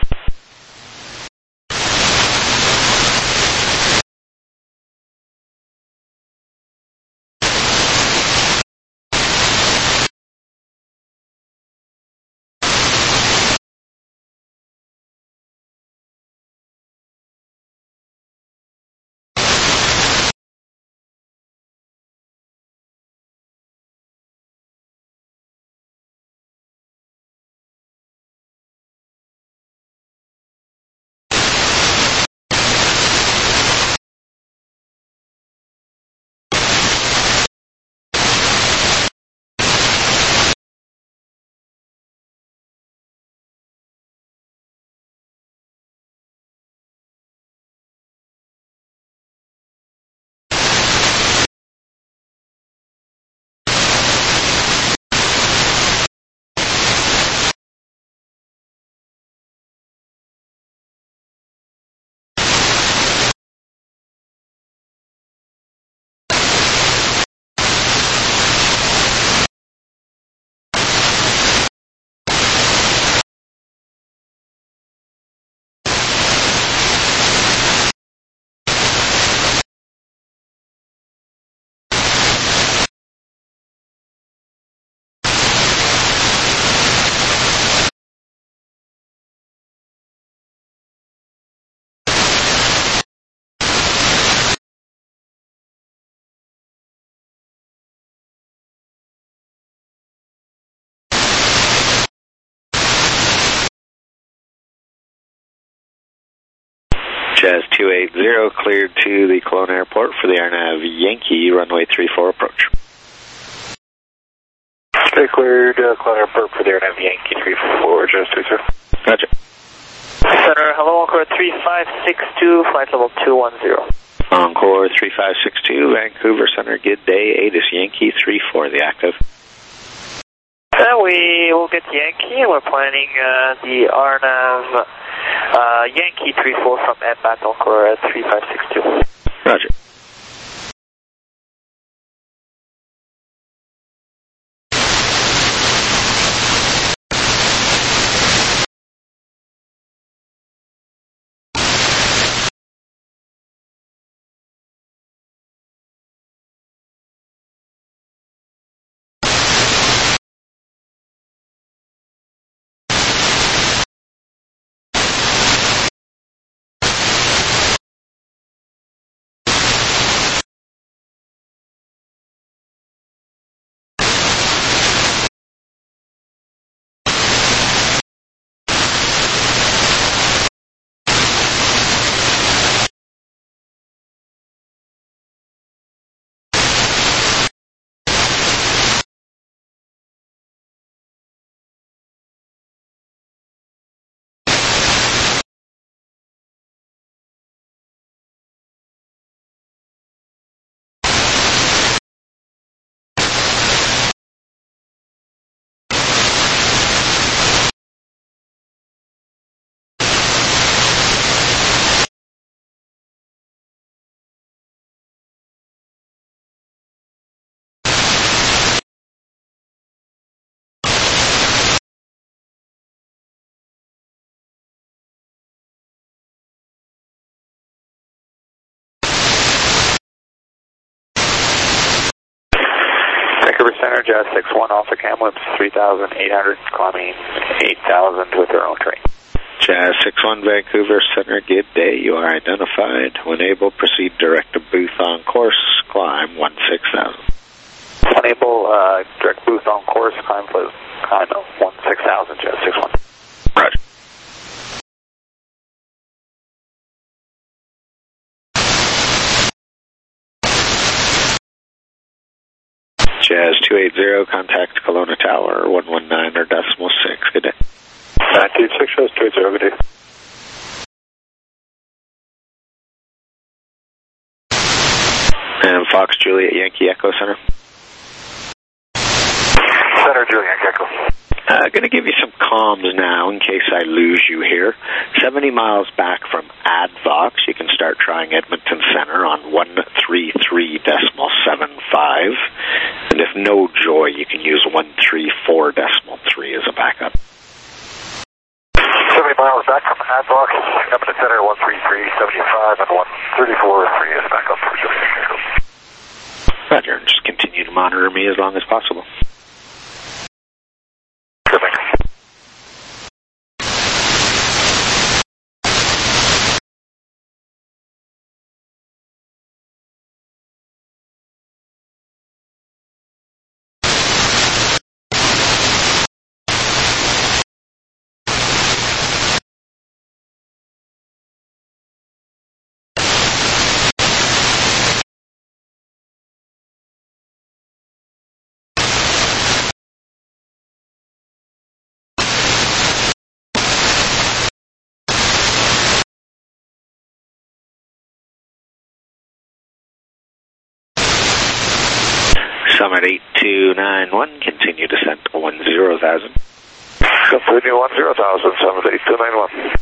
Jazz two eight zero, cleared to the Cologne Airport for the AirNav Yankee runway three four approach. Yankee Okay, cleared, uh, Connor Burp for the airnave Yankee three four, just two zero. Roger. Center, hello, Encore three five six two, flight level two one zero. Encore three five six two, Vancouver Center, good day, ATIS Yankee three four, the active. Uh, we will get Yankee, and we're planning uh, the R NAV uh, Yankee three four from M B A T Encore at three five six two. Roger. Vancouver Center, Jazz six one, Alpha Kamloops, three thousand eight hundred, climbing eight thousand with their own train. Jazz six one, Vancouver Center, good day, you are identified. When able, proceed direct to booth on course, climb one six thousand. When able, uh, direct booth on course, climb, climb one six thousand, Jazz six one. Roger. Jazz two eight zero, contact Kelowna Tower, one one nine or decimal six, good day. nine two six, Jazz two eight zero, good day. And Fox Juliet Yankee Echo Center. Center, Juliet Echo. Uh, going to give you some comms now in case I lose you here. seventy miles back from Advox, you can start trying Edmonton Center on one three three decimal seven five. And if no joy, you can use one three four decimal three as a backup. seventy miles back from Advox, Edmonton Center, one three three seventy-five, and one three four three is backup for Juliet Echo. Roger, and just continue to monitor me as long as possible. Summit eight two nine one, continue descent one zero thousand. Continue one zero thousand, Summit eight two nine one.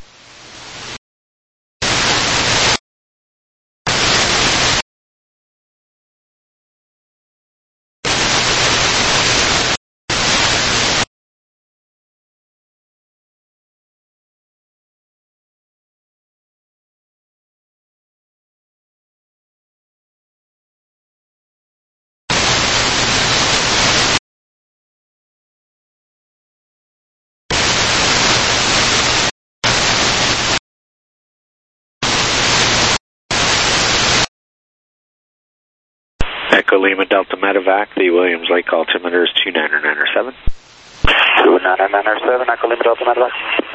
Echo Lima Delta Medevac, the Williams Lake altimeter is two nine nine seven. two nine nine seven, Echo Lima Delta Medevac.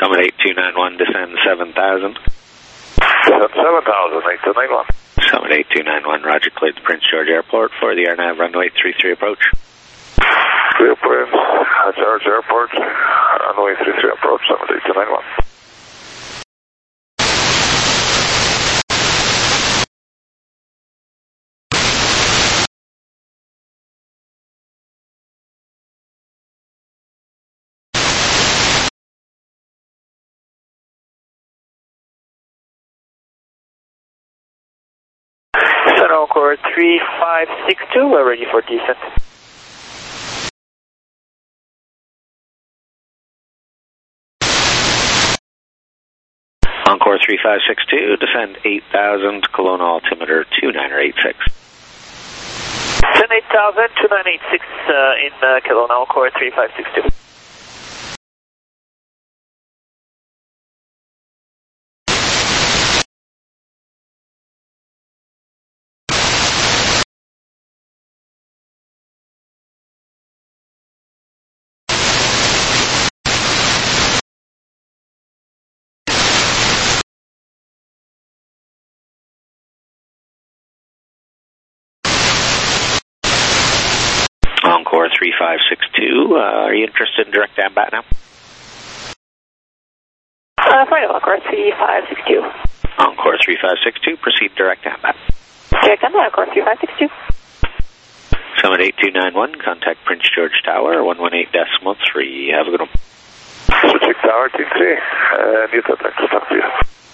Summit eight two nine one, descend seven thousand. Descend seven thousand, eight two nine one. Summit eight two nine one, roger, cleared the Prince George Airport for the AirNav runway three three approach. Clear Prince, George Airport, runway three three approach, Summit eight two nine one. Center Encore three five six two, we're ready for descent. Encore three five six two, descend eight thousand, Kelowna altimeter two nine eight six. Descend eight thousand, two nine eight six uh, in uh, Kelowna, Encore three five six two. Encore three five six two, uh, are you interested in direct AMBAT now? Uh, flight Encore three five six two. Encore three five six two, proceed direct AMBAT. Direct AMBAT, Encore three five six two. Summit eight two nine one, contact Prince George Tower, one one eight decimal three. Have a good one. Switching Tower, Team three, and you thought that stuff to you.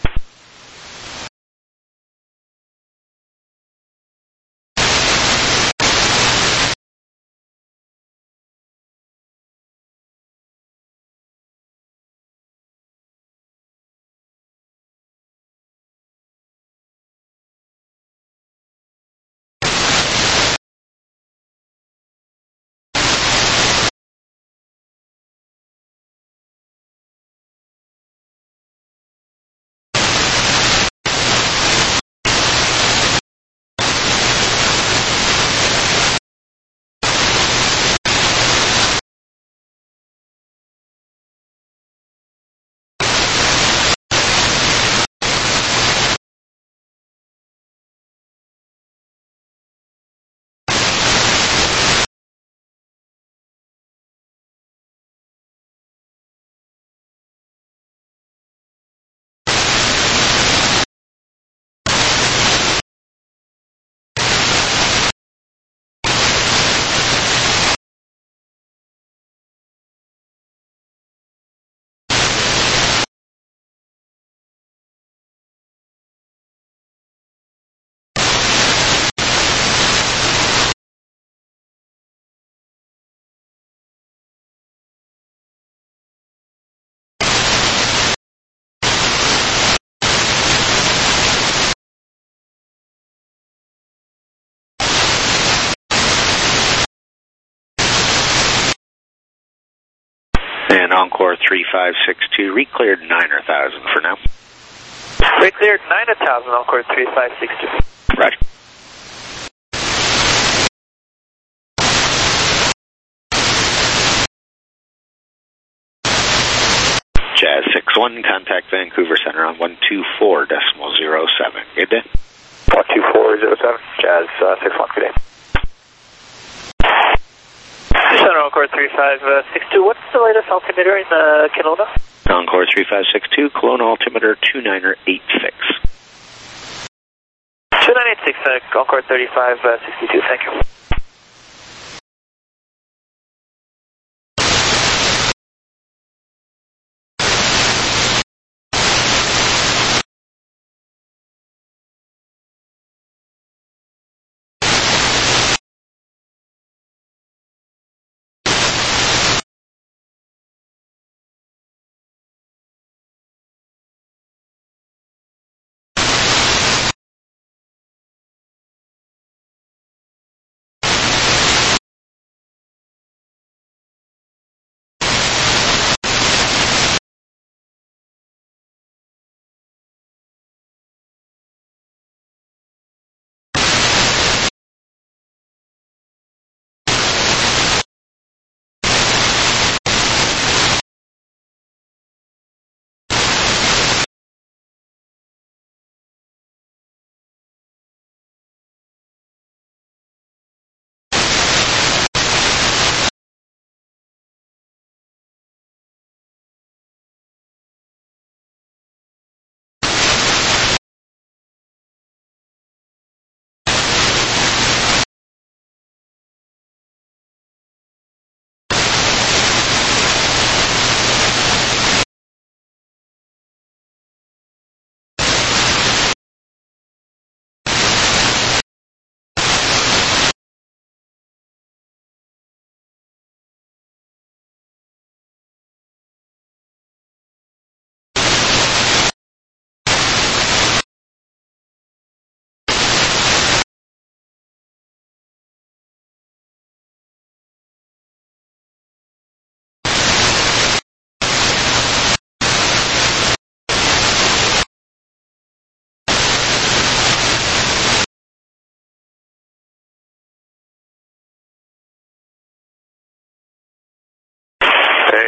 And Encore three five six two, re-cleared nine thousand for now. Re-cleared nine thousand, Encore three five six two. Roger. Jazz six one, contact Vancouver Center on one two four decimal zero seven. Good day. one two four zero seven, Jazz uh, six one, good day. Center Encore three five six two, what's the latest altimeter in uh, Kelowna? Encore three five six two, Kelowna altimeter two nine eight six. two nine eight six, uh, Encore thirty-five sixty-two, thank you.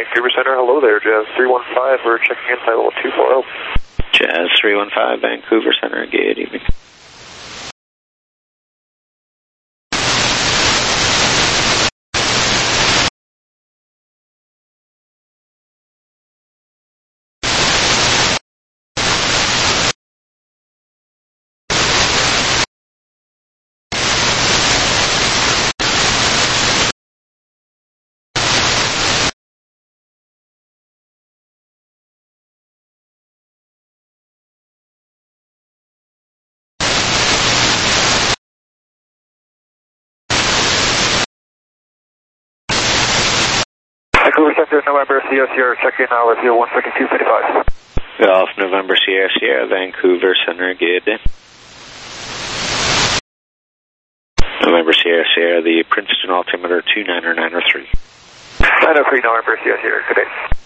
Vancouver Center. Hello there, Jazz three one five. We're checking in by level two four zero. Jazz three one five, Vancouver Center. Good evening. Vancouver Center, November, Sierra Sierra, check in now with you, one fifty-two fifty-five. Golf November Sierra Sierra, Vancouver Center, good day. November Sierra Sierra, the Princeton altimeter two nine nine three. nine oh three, November Sierra Sierra, good day.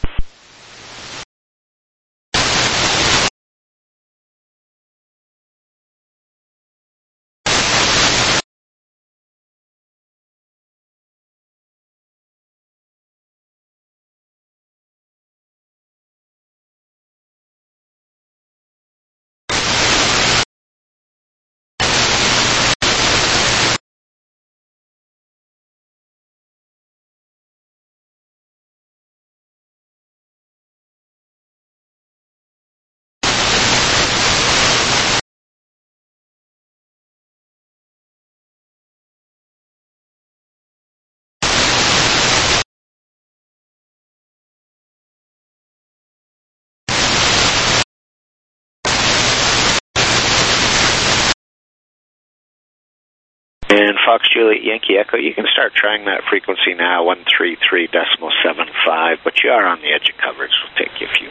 And Fox Juliet Yankee Echo, you can start trying that frequency now, one thirty-three point seven five, but you are on the edge of coverage, so it'll take you a few.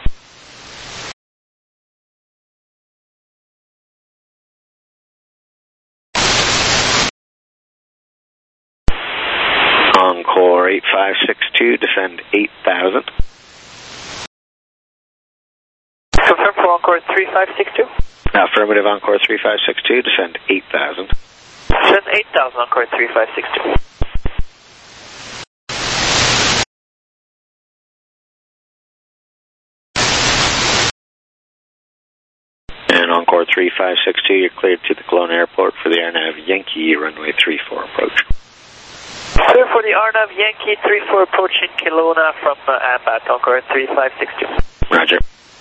Encore eight five six two, descend eight thousand. Confirm for Encore three five six two. Affirmative, Encore three five six two, descend eight thousand. Descend eight thousand, Encore three five six two. And Encore three five six two, you're cleared to the Kelowna Airport for the AirNav Yankee runway three four approach. Clear for the AirNav Yankee three four approach in Kelowna from uh, Ambat, Encore three five six two. Roger.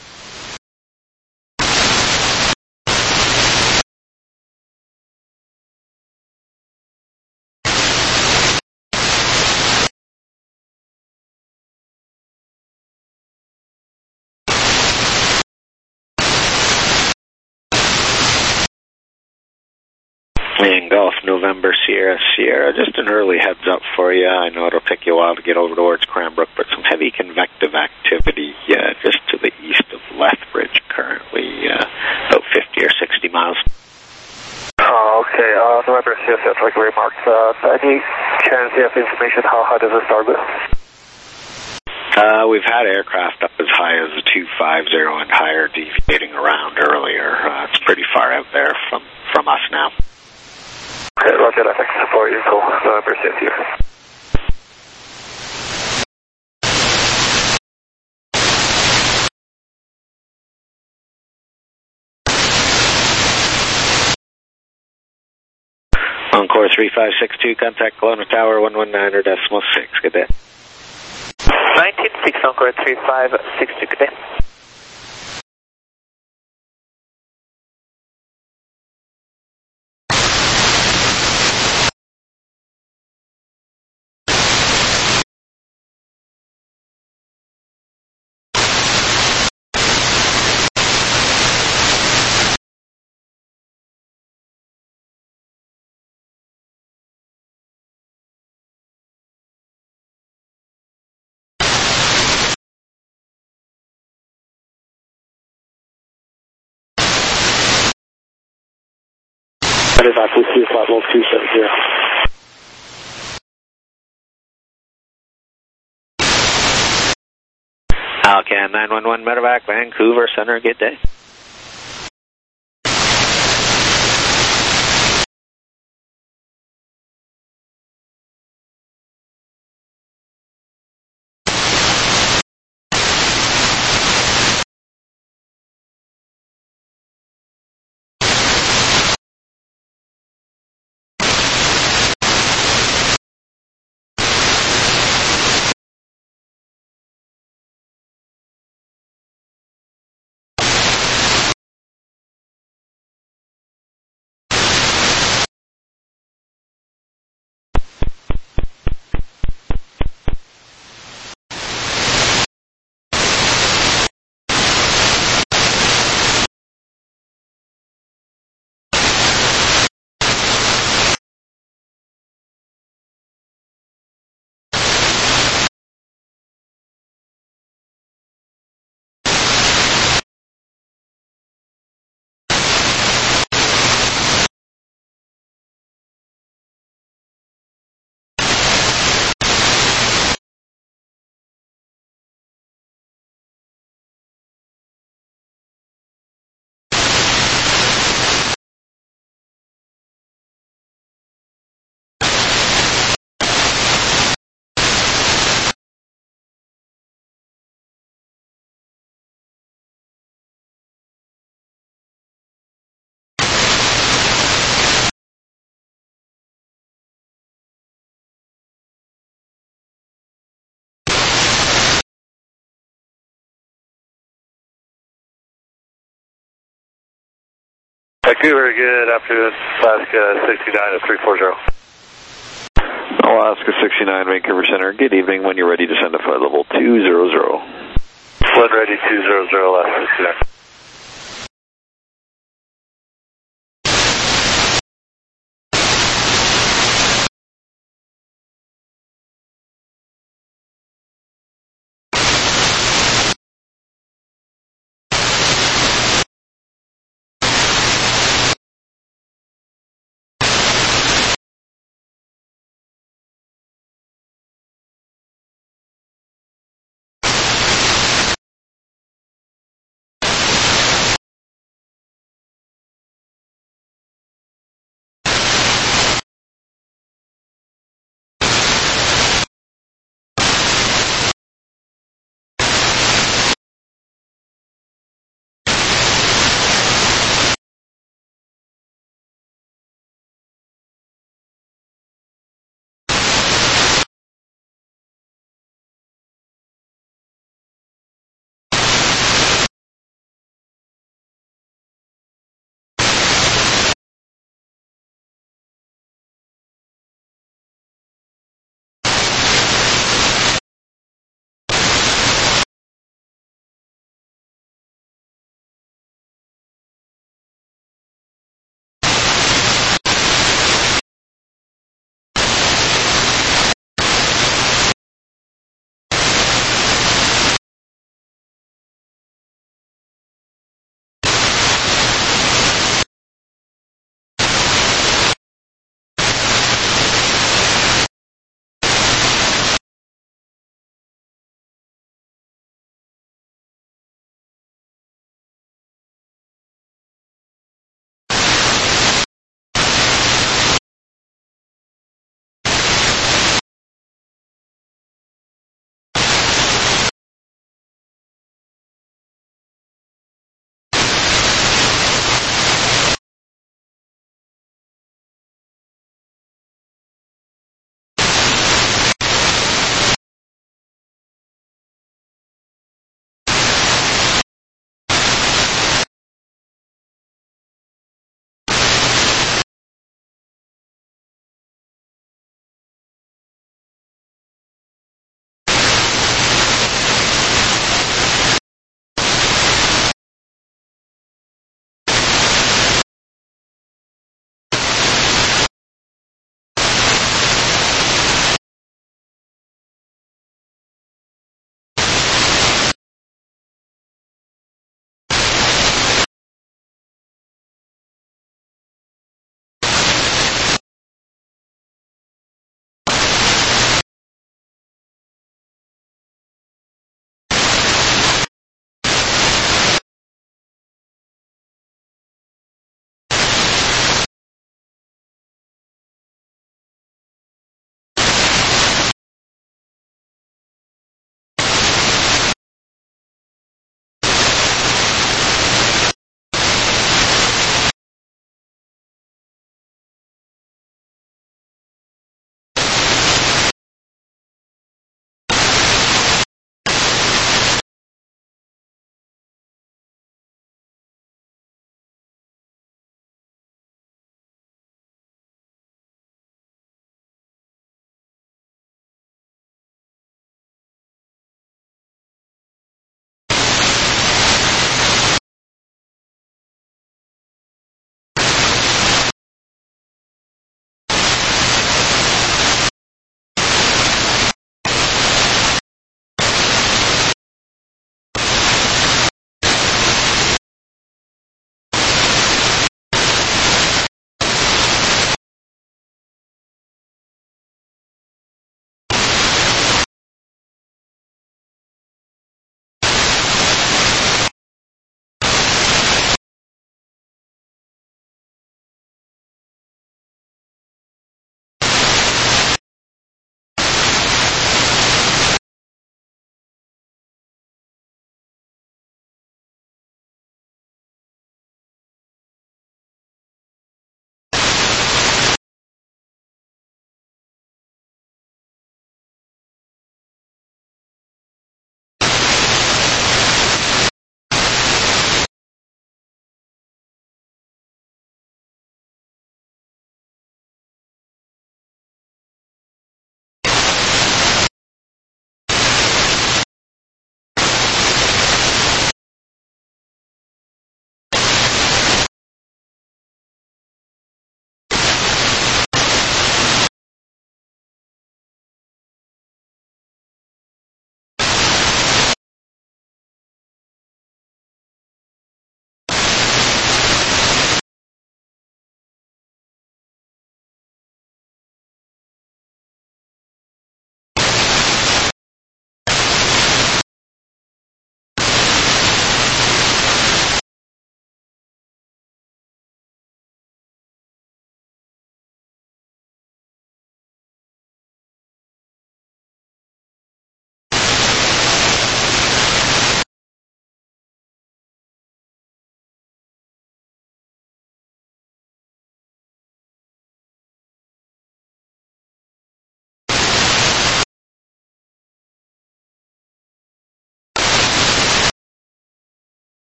And Golf November Sierra Sierra, just an early heads up for you. I know it'll take you a while to get over towards Cranbrook, but some heavy convective activity uh, just to the east of Lethbridge currently, uh, about fifty or sixty miles. Oh, okay, uh, November Sierra Sierra, like remarked. Uh, any chance you have information how high does it start with? Uh, we've had aircraft up as high as the two fifty and higher deviating around earlier. Uh, it's pretty far out there from, from us now. Okay, roger that. Thanks for your info. November Sierra Sierra. Encore three five six two, contact Kelowna Tower one one nine decimal six. Good day. nineteen six, Encore three five six two, good day. That is actually two five one two seven zero. Alcan nine one one Medevac, Vancouver Center, good day. Vancouver, good afternoon. Alaska sixty-nine at three four zero. Alaska sixty-nine, Vancouver Center. Good evening. When you're ready to send a flight level two zero zero. When ready, two zero zero, Alaska sixty-nine.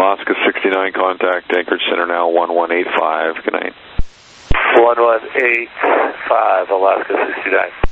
Alaska sixty-nine, contact Anchorage Center now, one one eight five. Good night. one one eight five, Alaska sixty-nine.